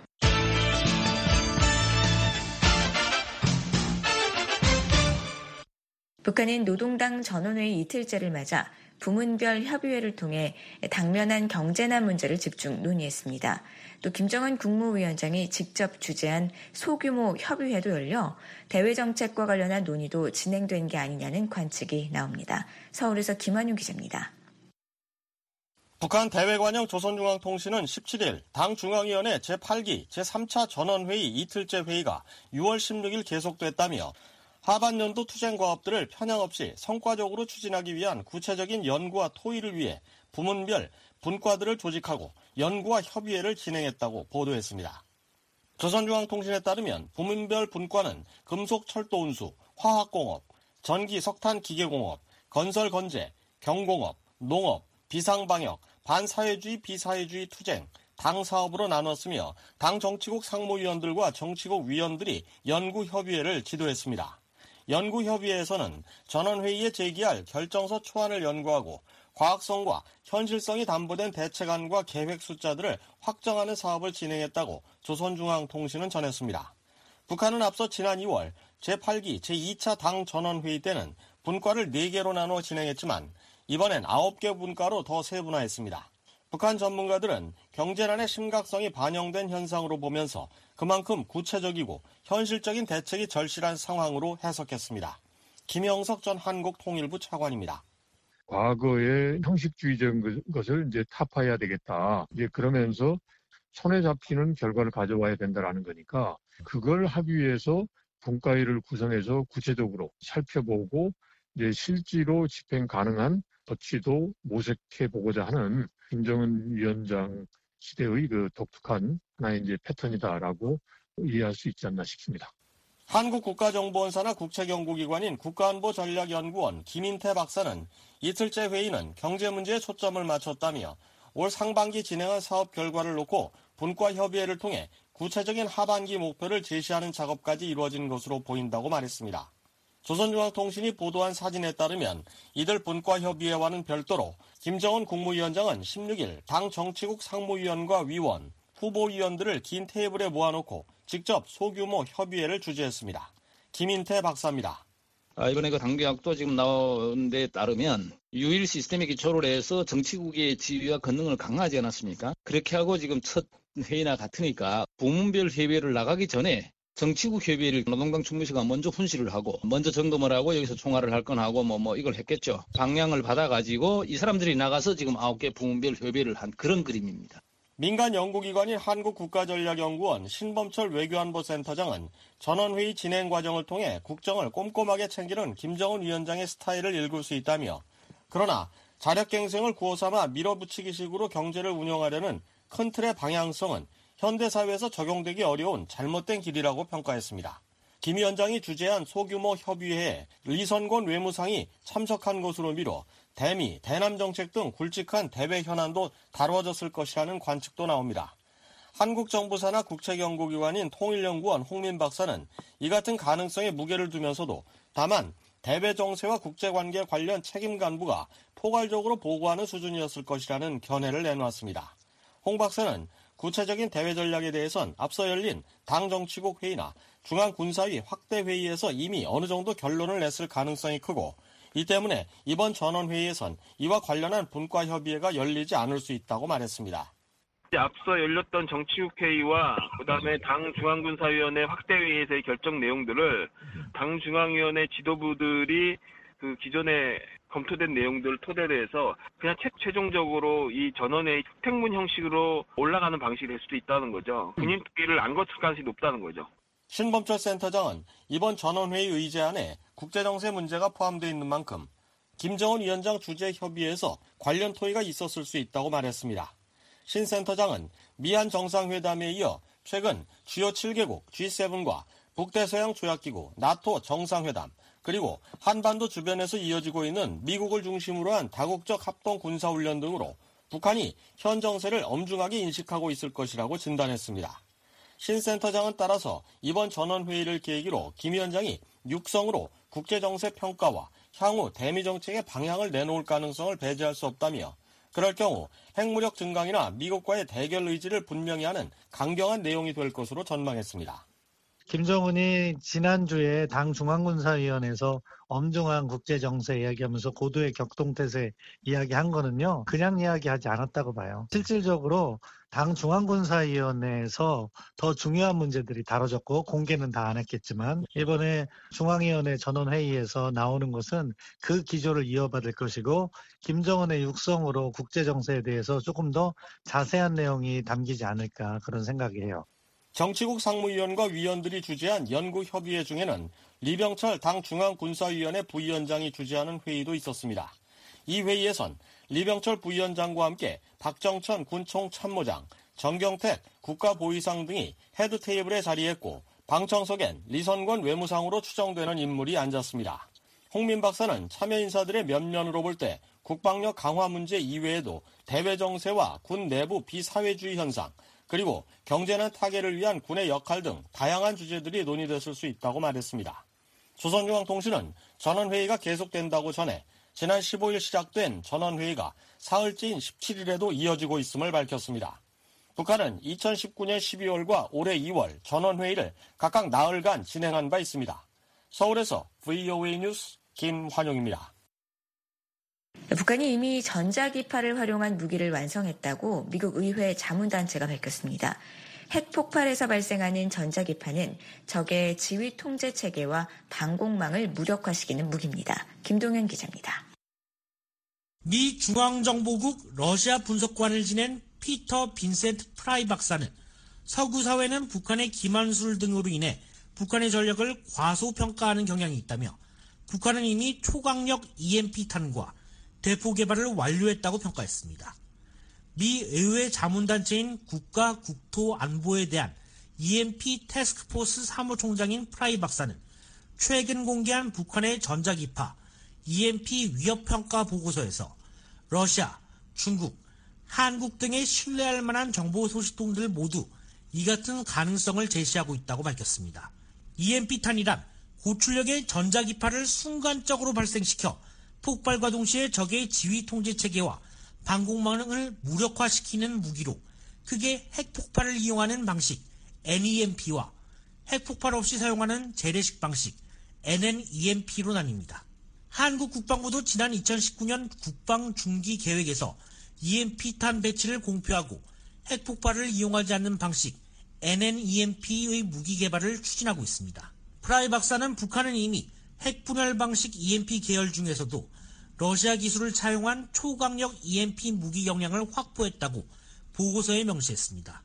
S3: 북한은 노동당 전원회의 이틀째를 맞아 부문별 협의회를 통해 당면한 경제난 문제를 집중 논의했습니다. 또 김정은 국무위원장이 직접 주재한 소규모 협의회도 열려 대외정책과 관련한 논의도 진행된 게 아니냐는 관측이 나옵니다. 서울에서 김한윤 기자입니다.
S17: 북한 대외관영 조선중앙통신은 17일 당 중앙위원회 제8기 제3차 전원회의 이틀째 회의가 6월 16일 계속됐다며 하반년도 투쟁과업들을 편향 없이 성과적으로 추진하기 위한 구체적인 연구와 토의를 위해 부문별 분과들을 조직하고 연구와 협의회를 진행했다고 보도했습니다. 조선중앙통신에 따르면 부문별 분과는 금속철도운수, 화학공업, 전기 석탄 기계공업, 건설건재, 경공업, 농업, 비상방역, 반사회주의 비사회주의 투쟁, 당 사업으로 나눴으며 당 정치국 상무위원들과 정치국 위원들이 연구협의회를 지도했습니다. 연구협의회에서는 전원회의에 제기할 결정서 초안을 연구하고 과학성과 현실성이 담보된 대책안과 계획 숫자들을 확정하는 사업을 진행했다고 조선중앙통신은 전했습니다. 북한은 앞서 지난 2월 제8기 제2차 당 전원회의 때는 분과를 4개로 나누어 진행했지만 이번엔 9개 분과로 더 세분화했습니다. 북한 전문가들은 경제난의 심각성이 반영된 현상으로 보면서 그만큼 구체적이고 현실적인 대책이 절실한 상황으로 해석했습니다. 김영석 전 한국통일부 차관입니다.
S18: 과거의 형식주의적인 것을 이제 타파해야 되겠다. 이제 그러면서 손에 잡히는 결과를 가져와야 된다라는 거니까 그걸 하기 위해서 분과회를 구성해서 구체적으로 살펴보고 이제 실제로 집행 가능한 조치도 모색해보고자 하는 김정은 위원장 시대의 그 독특한 하나의 이제 패턴이다라고 이해할 수 있지 않나 싶습니다.
S17: 한국국가정보원사나 국책연구기관인 국가안보전략연구원 김인태 박사는 이틀째 회의는 경제 문제에 초점을 맞췄다며 올 상반기 진행한 사업 결과를 놓고 분과 협의회를 통해 구체적인 하반기 목표를 제시하는 작업까지 이루어진 것으로 보인다고 말했습니다. 조선중앙통신이 보도한 사진에 따르면 이들 분과협의회와는 별도로 김정은 국무위원장은 16일 당 정치국 상무위원과 위원, 후보위원들을 긴 테이블에 모아놓고 직접 소규모 협의회를 주재했습니다. 김인태 박사입니다.
S19: 이번에 그 당규약도 지금 나온 데 따르면 유일 시스템에 기초를 해서 정치국의 지위와 권능을 강화하지 않았습니까? 그렇게 하고 지금 첫 회의나 같으니까 부문별 협의회를 나가기 전에 정치국 협의회를 노동당 충무시가 먼저 훈시를 하고 먼저 점검을 하고 여기서 총괄을 할 건 하고 뭐 이걸 했겠죠. 방향을 받아가지고 이 사람들이 나가서 지금 9개 부문별 협의회를 한 그런 그림입니다.
S17: 민간 연구기관인 한국국가전략연구원 신범철 외교안보 센터장은 전원회의 진행 과정을 통해 국정을 꼼꼼하게 챙기는 김정은 위원장의 스타일을 읽을 수 있다며, 그러나 자력갱생을 구호삼아 밀어붙이기식으로 경제를 운영하려는 큰 틀의 방향성은 현대사회에서 적용되기 어려운 잘못된 길이라고 평가했습니다. 김 위원장이 주재한 소규모 협의회에 리선권 외무상이 참석한 것으로 미뤄 대미, 대남 정책 등 굵직한 대외 현안도 다뤄졌을 것이라는 관측도 나옵니다. 한국 정부사나 국책연구기관인 통일연구원 홍민 박사는 이 같은 가능성에 무게를 두면서도 다만 대외 정세와 국제관계 관련 책임 간부가 포괄적으로 보고하는 수준이었을 것이라는 견해를 내놓았습니다. 홍 박사는 구체적인 대외 전략에 대해선 앞서 열린 당 정치국 회의나 중앙군사위 확대 회의에서 이미 어느 정도 결론을 냈을 가능성이 크고, 이 때문에 이번 전원회의에선 이와 관련한 분과 협의회가 열리지 않을 수 있다고 말했습니다.
S20: 앞서 열렸던 정치국 회의와 그다음에 당 중앙군사위원회 확대 회의에서의 결정 내용들을 당 중앙위원회 지도부들이 그 기존에 검토된 내용들을 토대로 해서 그냥 최종적으로 이 전원회의 특택문 형식으로 올라가는 방식이 될 수도 있다는 거죠. 군인투기를 안 거칠 가능성이 높다는 거죠.
S17: 신범철 센터장은 이번 전원회의 의제안에 국제정세 문제가 포함되어 있는 만큼 김정은 위원장 주재 협의에서 관련 토의가 있었을 수 있다고 말했습니다. 신 센터장은 미한 정상회담에 이어 최근 주요 7개국 G7과 북대서양 조약기구 나토 정상회담, 그리고 한반도 주변에서 이어지고 있는 미국을 중심으로 한 다국적 합동 군사훈련 등으로 북한이 현 정세를 엄중하게 인식하고 있을 것이라고 진단했습니다. 신 센터장은 따라서 이번 전원회의를 계기로 김 위원장이 육성으로 국제정세 평가와 향후 대미 정책의 방향을 내놓을 가능성을 배제할 수 없다며, 그럴 경우 핵무력 증강이나 미국과의 대결 의지를 분명히 하는 강경한 내용이 될 것으로 전망했습니다.
S21: 김정은이 지난주에 당 중앙군사위원회에서 엄중한 국제정세 이야기하면서 고도의 격동태세 이야기한 거는요, 그냥 이야기하지 않았다고 봐요. 실질적으로 당 중앙군사위원회에서 더 중요한 문제들이 다뤄졌고 공개는 다 안 했겠지만 이번에 중앙위원회 전원회의에서 나오는 것은 그 기조를 이어받을 것이고, 김정은의 육성으로 국제정세에 대해서 조금 더 자세한 내용이 담기지 않을까 그런 생각이에요.
S17: 정치국 상무위원과 위원들이 주재한 연구협의회 중에는 리병철 당 중앙군사위원회 부위원장이 주재하는 회의도 있었습니다. 이 회의에선 리병철 부위원장과 함께 박정천 군총참모장, 정경택 국가보위상 등이 헤드 테이블에 자리했고, 방청석엔 리선권 외무상으로 추정되는 인물이 앉았습니다. 홍민 박사는 참여 인사들의 면면으로 볼 때 국방력 강화 문제 이외에도 대외 정세와 군 내부 비사회주의 현상, 그리고 경제난 타개를 위한 군의 역할 등 다양한 주제들이 논의됐을 수 있다고 말했습니다. 조선중앙통신은 전원회의가 계속된다고 전해 지난 15일 시작된 전원회의가 사흘째인 17일에도 이어지고 있음을 밝혔습니다. 북한은 2019년 12월과 올해 2월 전원회의를 각각 나흘간 진행한 바 있습니다. 서울에서 VOA 뉴스 김환용입니다.
S3: 북한이 이미 전자기파를 활용한 무기를 완성했다고 미국 의회 자문단체가 밝혔습니다. 핵폭발에서 발생하는 전자기파는 적의 지휘 통제 체계와 방공망을 무력화시키는 무기입니다. 김동현 기자입니다.
S6: 미 중앙정보국 러시아 분석관을 지낸 피터 빈센트 프라이 박사는 서구 사회는 북한의 기만술 등으로 인해 북한의 전력을 과소평가하는 경향이 있다며, 북한은 이미 초강력 EMP탄과 대포 개발을 완료했다고 평가했습니다. 미 의회 자문단체인 국가국토안보에 대한 EMP 태스크포스 사무총장인 프라이 박사는 최근 공개한 북한의 전자기파 EMP 위협평가 보고서에서 러시아, 중국, 한국 등의 신뢰할 만한 정보 소식통들 모두 이 같은 가능성을 제시하고 있다고 밝혔습니다. EMP탄이란 고출력의 전자기파를 순간적으로 발생시켜 폭발과 동시에 적의 지휘 통제 체계와 방공망을 무력화시키는 무기로, 크게 핵폭발을 이용하는 방식 NEMP와 핵폭발 없이 사용하는 재래식 방식 NNEMP로 나뉩니다. 한국 국방부도 지난 2019년 국방중기 계획에서 EMP탄 배치를 공표하고 핵폭발을 이용하지 않는 방식 NNEMP의 무기 개발을 추진하고 있습니다. 프라이 박사는 북한은 이미 핵분열 방식 EMP 계열 중에서도 러시아 기술을 차용한 초강력 EMP 무기 역량을 확보했다고 보고서에 명시했습니다.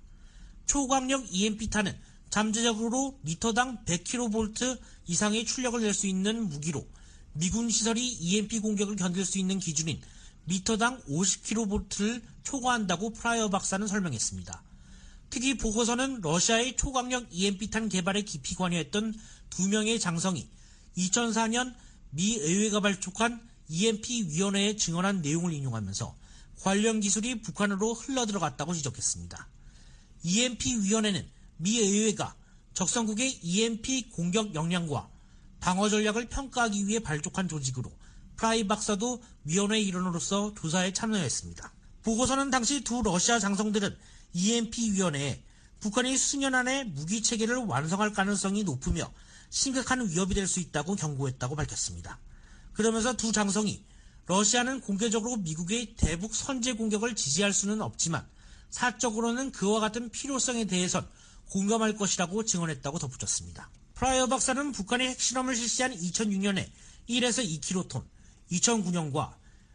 S6: 초강력 EMP탄은 잠재적으로 미터당 100kV 이상의 출력을 낼 수 있는 무기로 미군 시설이 EMP 공격을 견딜 수 있는 기준인 미터당 50kV를 초과한다고 프라이어 박사는 설명했습니다. 특히 보고서는 러시아의 초강력 EMP탄 개발에 깊이 관여했던 2명의 장성이 2004년 미 의회가 발족한 EMP위원회에 증언한 내용을 인용하면서 관련 기술이 북한으로 흘러들어갔다고 지적했습니다. EMP위원회는 미 의회가 적성국의 EMP 공격 역량과 방어 전략을 평가하기 위해 발족한 조직으로 프라이 박사도 위원회 일원으로서 조사에 참여했습니다. 보고서는 당시 두 러시아 장성들은 EMP위원회에 북한이 수년 안에 무기체계를 완성할 가능성이 높으며 심각한 위협이 될 수 있다고 경고했다고 밝혔습니다. 그러면서 두 장성이 러시아는 공개적으로 미국의 대북 선제 공격을 지지할 수는 없지만 사적으로는 그와 같은 필요성에 대해선 공감할 것이라고 증언했다고 덧붙였습니다. 프라이어 박사는 북한의 핵실험을 실시한 2006년에 1에서 2kT, 2009년과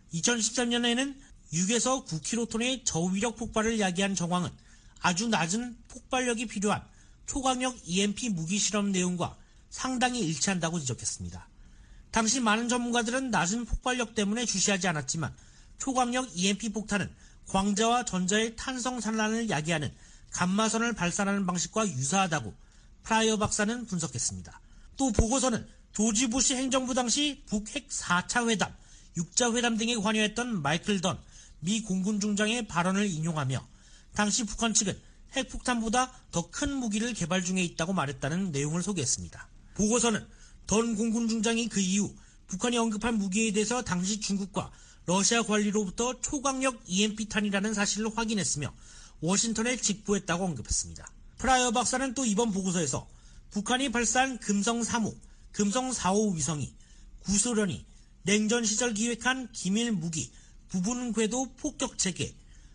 S6: 2013년에는 6에서 9kT의 저위력 폭발을 야기한 정황은 아주 낮은 폭발력이 필요한 초강력 EMP 무기 실험 내용과 상당히 일치한다고 지적했습니다. 당시 많은 전문가들은 낮은 폭발력 때문에 주시하지 않았지만 초강력 EMP 폭탄은 광자와 전자의 탄성 산란을 야기하는 감마선을 발산하는 방식과 유사하다고 프라이어 박사는 분석했습니다. 또 보고서는 조지 부시 행정부 당시 북핵 4차 회담, 6자 회담 등에 관여했던 마이클 던 미 공군 중장의 발언을 인용하며 당시 북한 측은 핵폭탄보다 더 큰 무기를 개발 중에 있다고 말했다는 내용을 소개했습니다. 보고서는 던 공군 중장이 그 이후 북한이 언급한 무기에 대해서 당시 중국과 러시아 관리로부터 초강력 EMP탄이라는 사실을 확인했으며 워싱턴에 직보했다고 언급했습니다. 프라이어 박사는 또 이번 보고서에서 북한이 발사한 금성 3호, 금성 4호 위성이 구소련이 냉전 시절 기획한 기밀 무기 부분 궤도 폭격 체계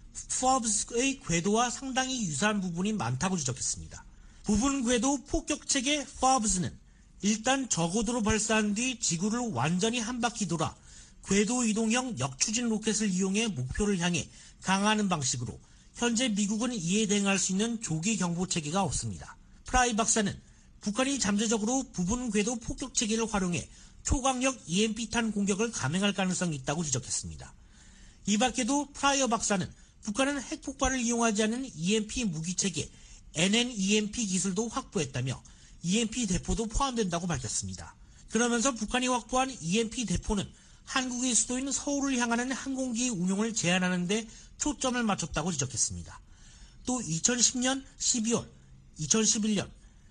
S6: FOBS의 궤도와 상당히 유사한 부분이 많다고 지적했습니다. 부분 궤도 폭격 체계 FOBS는 일단 저고도로 발사한 뒤 지구를 완전히 한 바퀴 돌아 궤도 이동형 역추진 로켓을 이용해 목표를 향해 강화하는 방식으로 현재 미국은 이에 대응할 수 있는 조기 경보 체계가 없습니다. 프라이 박사는 북한이 잠재적으로 부분 궤도 폭격 체계를 활용해 초강력 EMP탄 공격을 감행할 가능성이 있다고 지적했습니다. 이 밖에도 프라이어 박사는 북한은 핵폭발을 이용하지 않은 EMP 무기체계 NNEMP 기술도 확보했다며 EMP 대포도 포함된다고 밝혔습니다. 그러면서 북한이 확보한 EMP 대포는 한국의 수도인 서울을 향하는 항공기 운용을 제한하는 데 초점을 맞췄다고 지적했습니다. 또 2010년 12월, 2011년,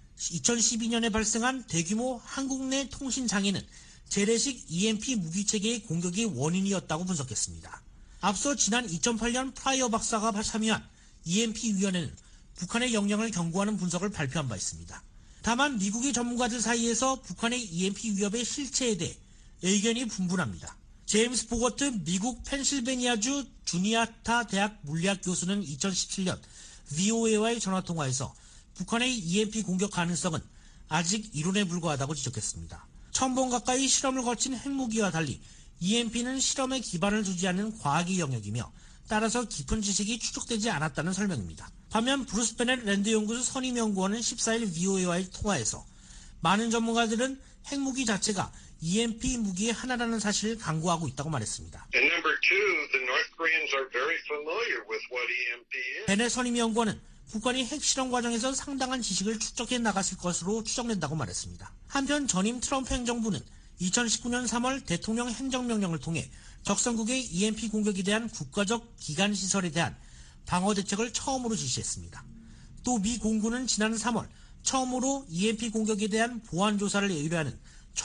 S6: 2012년에 발생한 대규모 한국 내 통신 장애는 재래식 EMP 무기체계의 공격이 원인이었다고 분석했습니다. 앞서 지난 2008년 프라이어 박사가 참여한 EMP위원회는 북한의 역량을 경고하는 분석을 발표한 바 있습니다. 다만 미국의 전문가들 사이에서 북한의 EMP 위협의 실체에 대해 의견이 분분합니다. 제임스 보거트 미국 펜실베니아주 주니아타 대학 물리학 교수는 2017년 VOA와의 전화통화에서 북한의 EMP 공격 가능성은 아직 이론에 불과하다고 지적했습니다. 1000번 가까이 실험을 거친 핵무기와 달리 EMP는 실험에 기반을 두지 않는 과학의 영역이며 따라서 깊은 지식이 추적되지 않았다는 설명입니다. 반면 브루스 베넷 랜드 연구소 선임 연구원은 14일 VOA와의 통화에서 많은 전문가들은 핵무기 자체가 EMP 무기의 하나라는 사실을 강구하고 있다고 말했습니다.
S7: And number two, the North Koreans are very familiar with what EMP is.
S6: 베넷 선임 연구원은 북한이 핵실험 과정에서 상당한 지식을 축적해 나갔을 것으로 추정된다고 말했습니다. 한편 전임 트럼프 행정부는 2019년 3월 대통령 행정명령을 통해 적성국의 EMP 공격에 대한 국가적 기간시설에 대한 방어 대책을 처음으로 지시했습니다. 또 미 공군은 지난 3월 처음으로 EMP 공격에 대한 보안 조사를 의뢰하는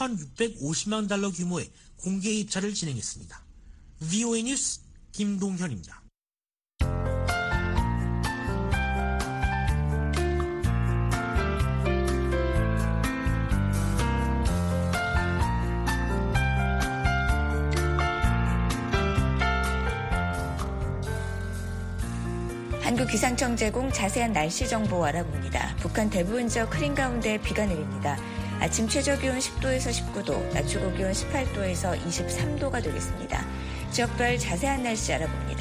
S6: 1,650만 달러 규모의 공개 입찰을 진행했습니다. VOA 뉴스 김동현입니다.
S3: 한국기상청 제공 자세한 날씨 정보 알아봅니다. 북한 대부분 지역 흐린 가운데 비가 내립니다. 아침 최저기온 10도에서 19도, 낮 최고기온 18도에서 23도가 되겠습니다. 지역별 자세한 날씨 알아봅니다.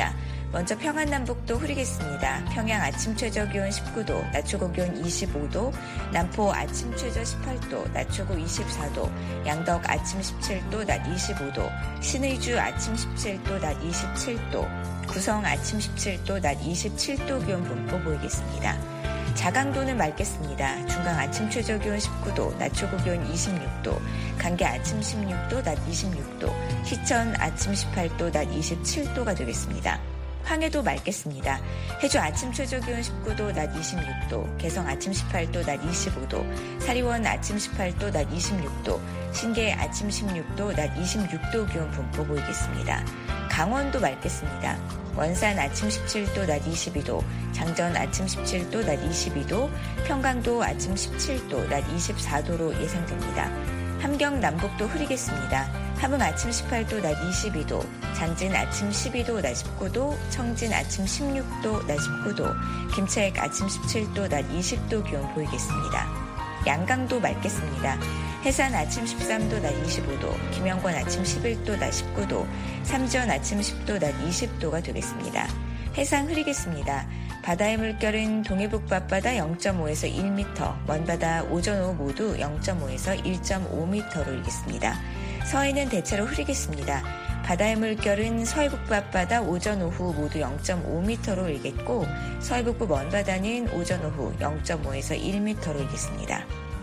S3: 먼저 평안남북도 흐리겠습니다. 평양 아침 최저기온 19도, 낮 최고기온 25도, 남포 아침 최저 18도, 낮 최고 24도, 양덕 아침 17도, 낮 25도, 신의주 아침 17도, 낮 27도, 구성 아침 17도, 낮 27도 기온 분포 보이겠습니다. 자강도는 맑겠습니다. 중강 아침 최저기온 19도, 낮 최고기온 26도, 간계 아침 16도, 낮 26도, 시천 아침 18도, 낮 27도가 되겠습니다. 황해도 맑겠습니다. 해주 아침 최저기온 19도, 낮 26도, 개성 아침 18도, 낮 25도, 사리원 아침 18도, 낮 26도, 신계 아침 16도, 낮 26도 기온 분포 보이겠습니다. 강원도 맑겠습니다. 원산 아침 17도, 낮 22도, 장전 아침 17도, 낮 22도, 평강도 아침 17도, 낮 24도로 예상됩니다. 함경 남북도 흐리겠습니다. 함흥 아침 18도, 낮 22도, 잔진 아침 12도, 낮 19도, 청진 아침 16도, 낮 19도, 김책 아침 17도, 낮 20도 기온 보이겠습니다. 양강도 맑겠습니다. 해산 아침 13도, 낮 25도, 김영권 아침 11도, 낮 19도, 삼전 아침 10도, 낮 20도가 되겠습니다. 해상 흐리겠습니다. 바다의 물결은 동해북 앞바다 0.5에서 1m, 먼바다 오전 오후 모두 0.5에서 1.5m로 일겠습니다. 서해는 대체로 흐리겠습니다. 바다의 물결은 서해북부 앞바다 오전 오후 모두 0.5m로 일겠고, 서해북부 먼바다는 오전 오후 0.5에서 1m로 일겠습니다.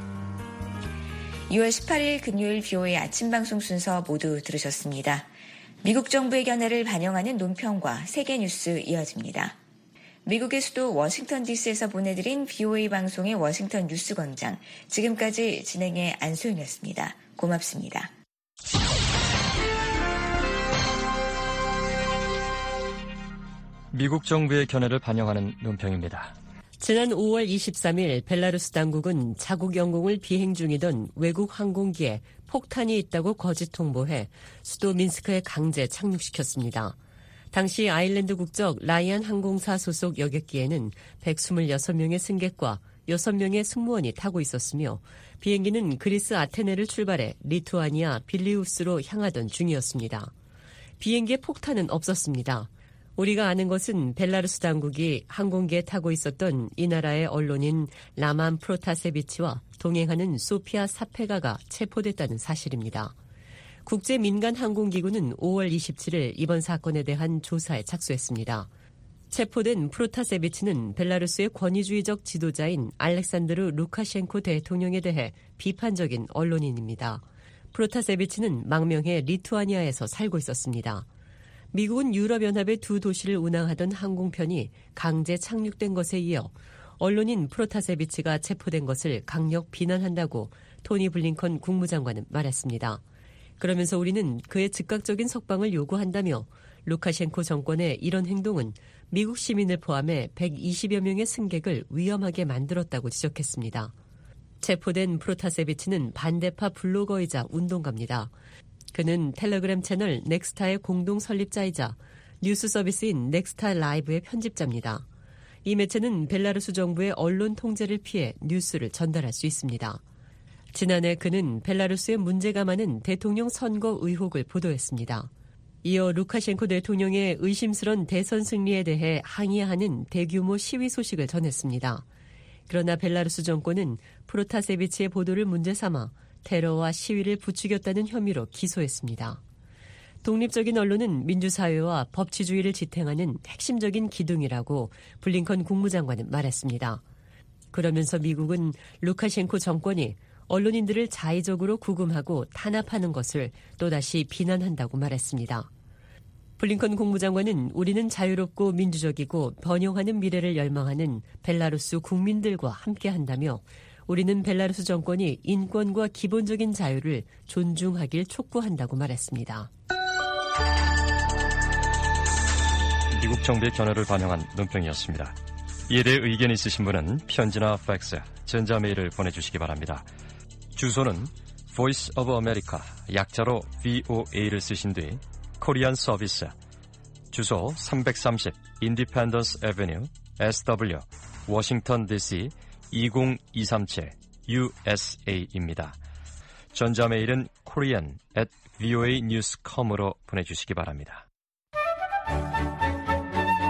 S3: 2월 18일 금요일 BOA 아침 방송 순서 모두 들으셨습니다. 미국 정부의 견해를 반영하는 논평과 세계 뉴스 이어집니다. 미국의 수도 워싱턴 DC에서 보내드린 BOA 방송의 워싱턴 뉴스 광장, 지금까지 진행의 안소연이었습니다. 고맙습니다.
S10: 미국 정부의 견해를 반영하는 논평입니다.
S1: 지난 5월 23일 벨라루스 당국은 자국 영공을 비행 중이던 외국 항공기에 폭탄이 있다고 거짓 통보해 수도 민스크에 강제 착륙시켰습니다. 당시 아일랜드 국적 라이안 항공사 소속 여객기에는 126명의 승객과 6명의 승무원이 타고 있었으며 비행기는 그리스 아테네를 출발해 리투아니아 빌리우스로 향하던 중이었습니다. 비행기에 폭탄은 없었습니다. 우리가 아는 것은 벨라루스 당국이 항공기에 타고 있었던 이 나라의 언론인 라만 프로타세비치와 동행하는 소피아 사페가가 체포됐다는 사실입니다. 국제민간항공기구는 5월 27일 이번 사건에 대한 조사에 착수했습니다. 체포된 프로타세비치는 벨라루스의 권위주의적 지도자인 알렉산드르 루카셴코 대통령에 대해 비판적인 언론인입니다. 프로타세비치는 망명해 리투아니아에서 살고 있었습니다. 미국은 유럽연합의 두 도시를 운항하던 항공편이 강제 착륙된 것에 이어 언론인 프로타세비치가 체포된 것을 강력 비난한다고 토니 블링컨 국무장관은 말했습니다. 그러면서 우리는 그의 즉각적인 석방을 요구한다며 루카셴코 정권의 이런 행동은 미국 시민을 포함해 120여 명의 승객을 위험하게 만들었다고 지적했습니다. 체포된 프로타세비치는 반대파 블로거이자 운동가입니다. 그는 텔레그램 채널 넥스타의 공동 설립자이자 뉴스 서비스인 넥스타 라이브의 편집자입니다. 이 매체는 벨라루스 정부의 언론 통제를 피해 뉴스를 전달할 수 있습니다. 지난해 그는 벨라루스의 문제가 많은 대통령 선거 의혹을 보도했습니다. 이어 루카셴코 대통령의 의심스런 대선 승리에 대해 항의하는 대규모 시위 소식을 전했습니다. 그러나 벨라루스 정권은 프로타세비치의 보도를 문제 삼아 테러와 시위를 부추겼다는 혐의로 기소했습니다. 독립적인 언론은 민주사회와 법치주의를 지탱하는 핵심적인 기둥이라고 블링컨 국무장관은 말했습니다. 그러면서 미국은 루카셴코 정권이 언론인들을 자의적으로 구금하고 탄압하는 것을 또다시 비난한다고 말했습니다. 블링컨 국무장관은 우리는 자유롭고 민주적이고 번영하는 미래를 열망하는 벨라루스 국민들과 함께한다며 우리는 벨라루스 정권이 인권과 기본적인 자유를 존중하길 촉구한다고 말했습니다.
S10: 미국 정부의 견해를 반영한 논평이었습니다. 이에 대해 의견이 있으신 분은 편지나 팩스, 전자메일을 보내주시기 바랍니다. 주소는 Voice of America, 약자로 VOA를 쓰신 뒤 코리안 서비스, 주소 330 Independence Avenue, SW, 워싱턴 DC 20237 USA입니다. 전자메일은 korean@voanews.com으로 보내주시기 바랍니다.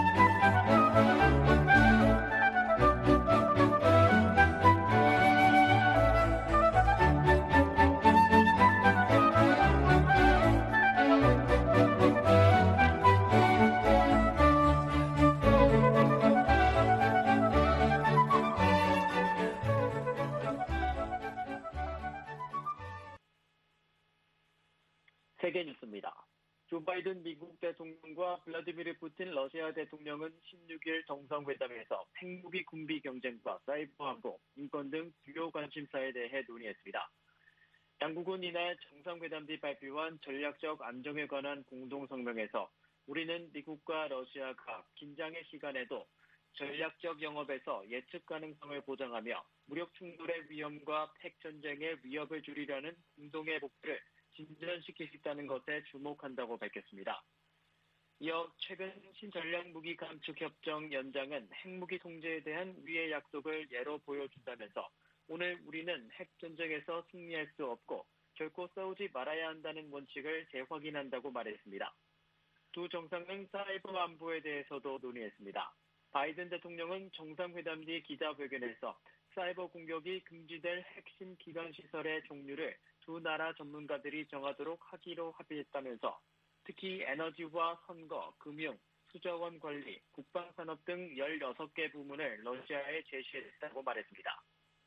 S2: 세계뉴스입니다. 조 바이든 미국 대통령과 블라디미르 푸틴 러시아 대통령은 16일 정상회담에서 핵무기 군비 경쟁과 사이버 안보, 인권 등 주요 관심사에 대해 논의했습니다. 양국은 이날 정상회담 뒤 발표한 전략적 안정에 관한 공동성명에서 우리는 미국과 러시아가 긴장의 시간에도 전략적 영업에서 예측 가능성을 보장하며 무력 충돌의 위험과 핵전쟁의 위협을 줄이려는 공동의 목표를 진전시키겠다는 것에 주목한다고 밝혔습니다. 이어 최근 신전략무기 감축협정 연장은 핵무기 통제에 대한 우리의 약속을 예로 보여준다면서 오늘 우리는 핵전쟁에서 승리할 수 없고 결코 싸우지 말아야 한다는 원칙을 재확인한다고 말했습니다. 두 정상은 사이버 안보에 대해서도 논의했습니다. 바이든 대통령은 정상회담 뒤 기자회견에서 사이버 공격이 금지될 핵심 기관 시설의 종류를 두 나라 전문가들이 정하도록 하기로 합의했다면서 특히 에너지와 선거, 금융, 수자원 관리, 국방산업 등 16개 부문을 러시아에 제시했다고 말했습니다.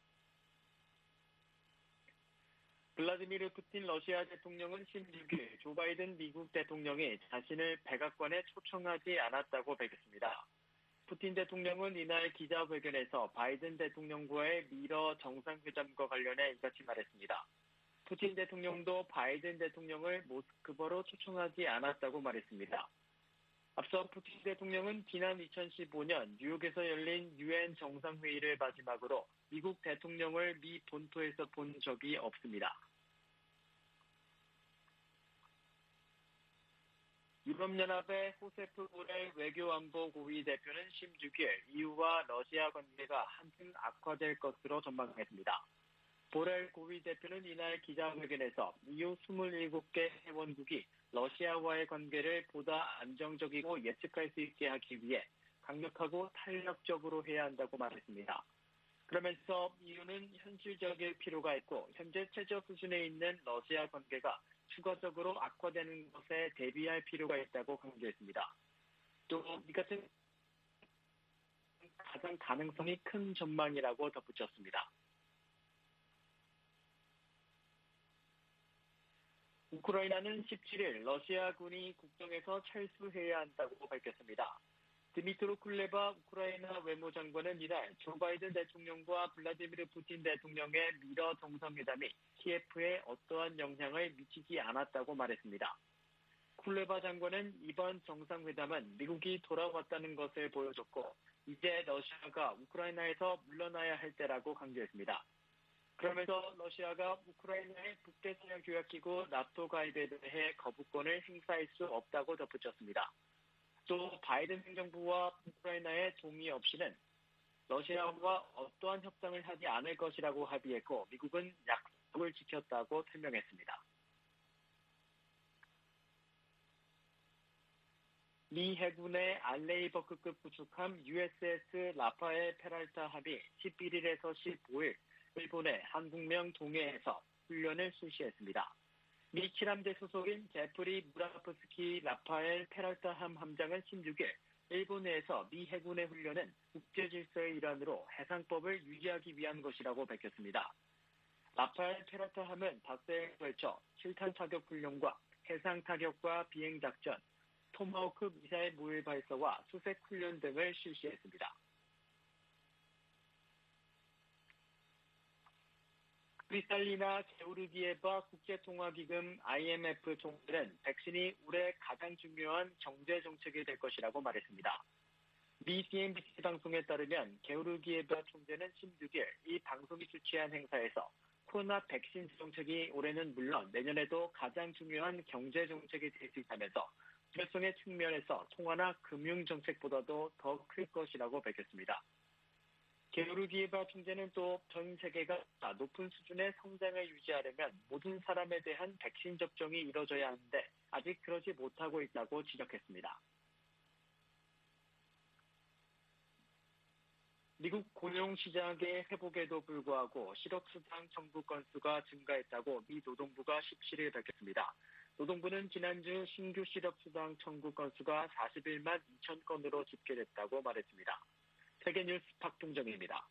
S2: 블라디미르 푸틴 러시아 대통령은 16일 조 바이든 미국 대통령이 자신을 백악관에 초청하지 않았다고 밝혔습니다. 푸틴 대통령은 이날 기자회견에서 바이든 대통령과의 미러 정상회담과 관련해 이같이 말했습니다. 푸틴 대통령도 바이든 대통령을 모스크바로 초청하지 않았다고 말했습니다. 앞서 푸틴 대통령은 지난 2015년 뉴욕에서 열린 유엔 정상회의를 마지막으로 미국 대통령을 미 본토에서 본 적이 없습니다. 유럽연합의 호세프 보렐 외교안보 고위 대표는 16일 EU와 러시아 관계가 한층 악화될 것으로 전망했습니다. 보렐 고위 대표는 이날 기자회견에서 EU 27개 회원국이 러시아와의 관계를 보다 안정적이고 예측할 수 있게 하기 위해 강력하고 탄력적으로 해야 한다고 말했습니다. 그러면서 EU는 현실적일 필요가 있고 현재 최저 수준에 있는 러시아 관계가 추가적으로 악화되는 것에 대비할 필요가 있다고 강조했습니다. 또 이 같은 가장 가능성이 큰 전망이라고 덧붙였습니다. 우크라이나는 17일 러시아군이 국경에서 철수해야 한다고 밝혔습니다. 드미트로 쿨레바 우크라이나 외무장관은 이날 조 바이든 대통령과 블라디미르 푸틴 대통령의 미러 정상회담이 키예프에 어떠한 영향을 미치지 않았다고 말했습니다. 쿨레바 장관은 이번 정상회담은 미국이 돌아왔다는 것을 보여줬고 이제 러시아가 우크라이나에서 물러나야 할 때라고 강조했습니다. 그러면서 러시아가 우크라이나의 북대서양교약기구 나토 가입에 대해 거부권을 행사할 수 없다고 덧붙였습니다. 또 바이든 행정부와 우크라이나의 동의 없이는 러시아와 어떠한 협상을 하지 않을 것이라고 합의했고 미국은 약속을 지켰다고 설명했습니다. 미 해군의 알레이버크급 구축함 USS 라파엘 페랄타함이 11일에서 15일 일본의 한국명 동해에서 훈련을 실시했습니다. 미 7함대 소속인 제프리 무라프스키 라파엘 페랄타함 함장은 16일 일본해에서 미 해군의 훈련은 국제질서의 일환으로 해상법을 유지하기 위한 것이라고 밝혔습니다. 라파엘 페랄타함은 닷새에 걸쳐 7탄 타격 훈련과 해상 타격과 비행 작전, 토마호크 미사일 무일 발사와 수색 훈련 등을 실시했습니다. 크리스탈리나 게오르기에바 국제통화기금 IMF 총재는 백신이 올해 가장 중요한 경제정책이 될 것이라고 말했습니다. 미 CNBC 방송에 따르면 게오르기에바 총재는 16일 이 방송이 주최한 행사에서 코로나 백신 정책이 올해는 물론 내년에도 가장 중요한 경제정책이 될 수 있다면서 필요성의 측면에서 통화나 금융정책보다도 더 클 것이라고 밝혔습니다. 게오르기에바 총재는 또 전 세계가 높은 수준의 성장을 유지하려면 모든 사람에 대한 백신 접종이 이뤄져야 하는데 아직 그러지 못하고 있다고 지적했습니다. 미국 고용시장의 회복에도 불구하고 실업수당 청구 건수가 증가했다고 미 노동부가 17일 밝혔습니다. 노동부는 지난주 신규 실업수당 청구 건수가 41만 2천 건으로 집계됐다고 말했습니다. 세계뉴스 박동정입니다.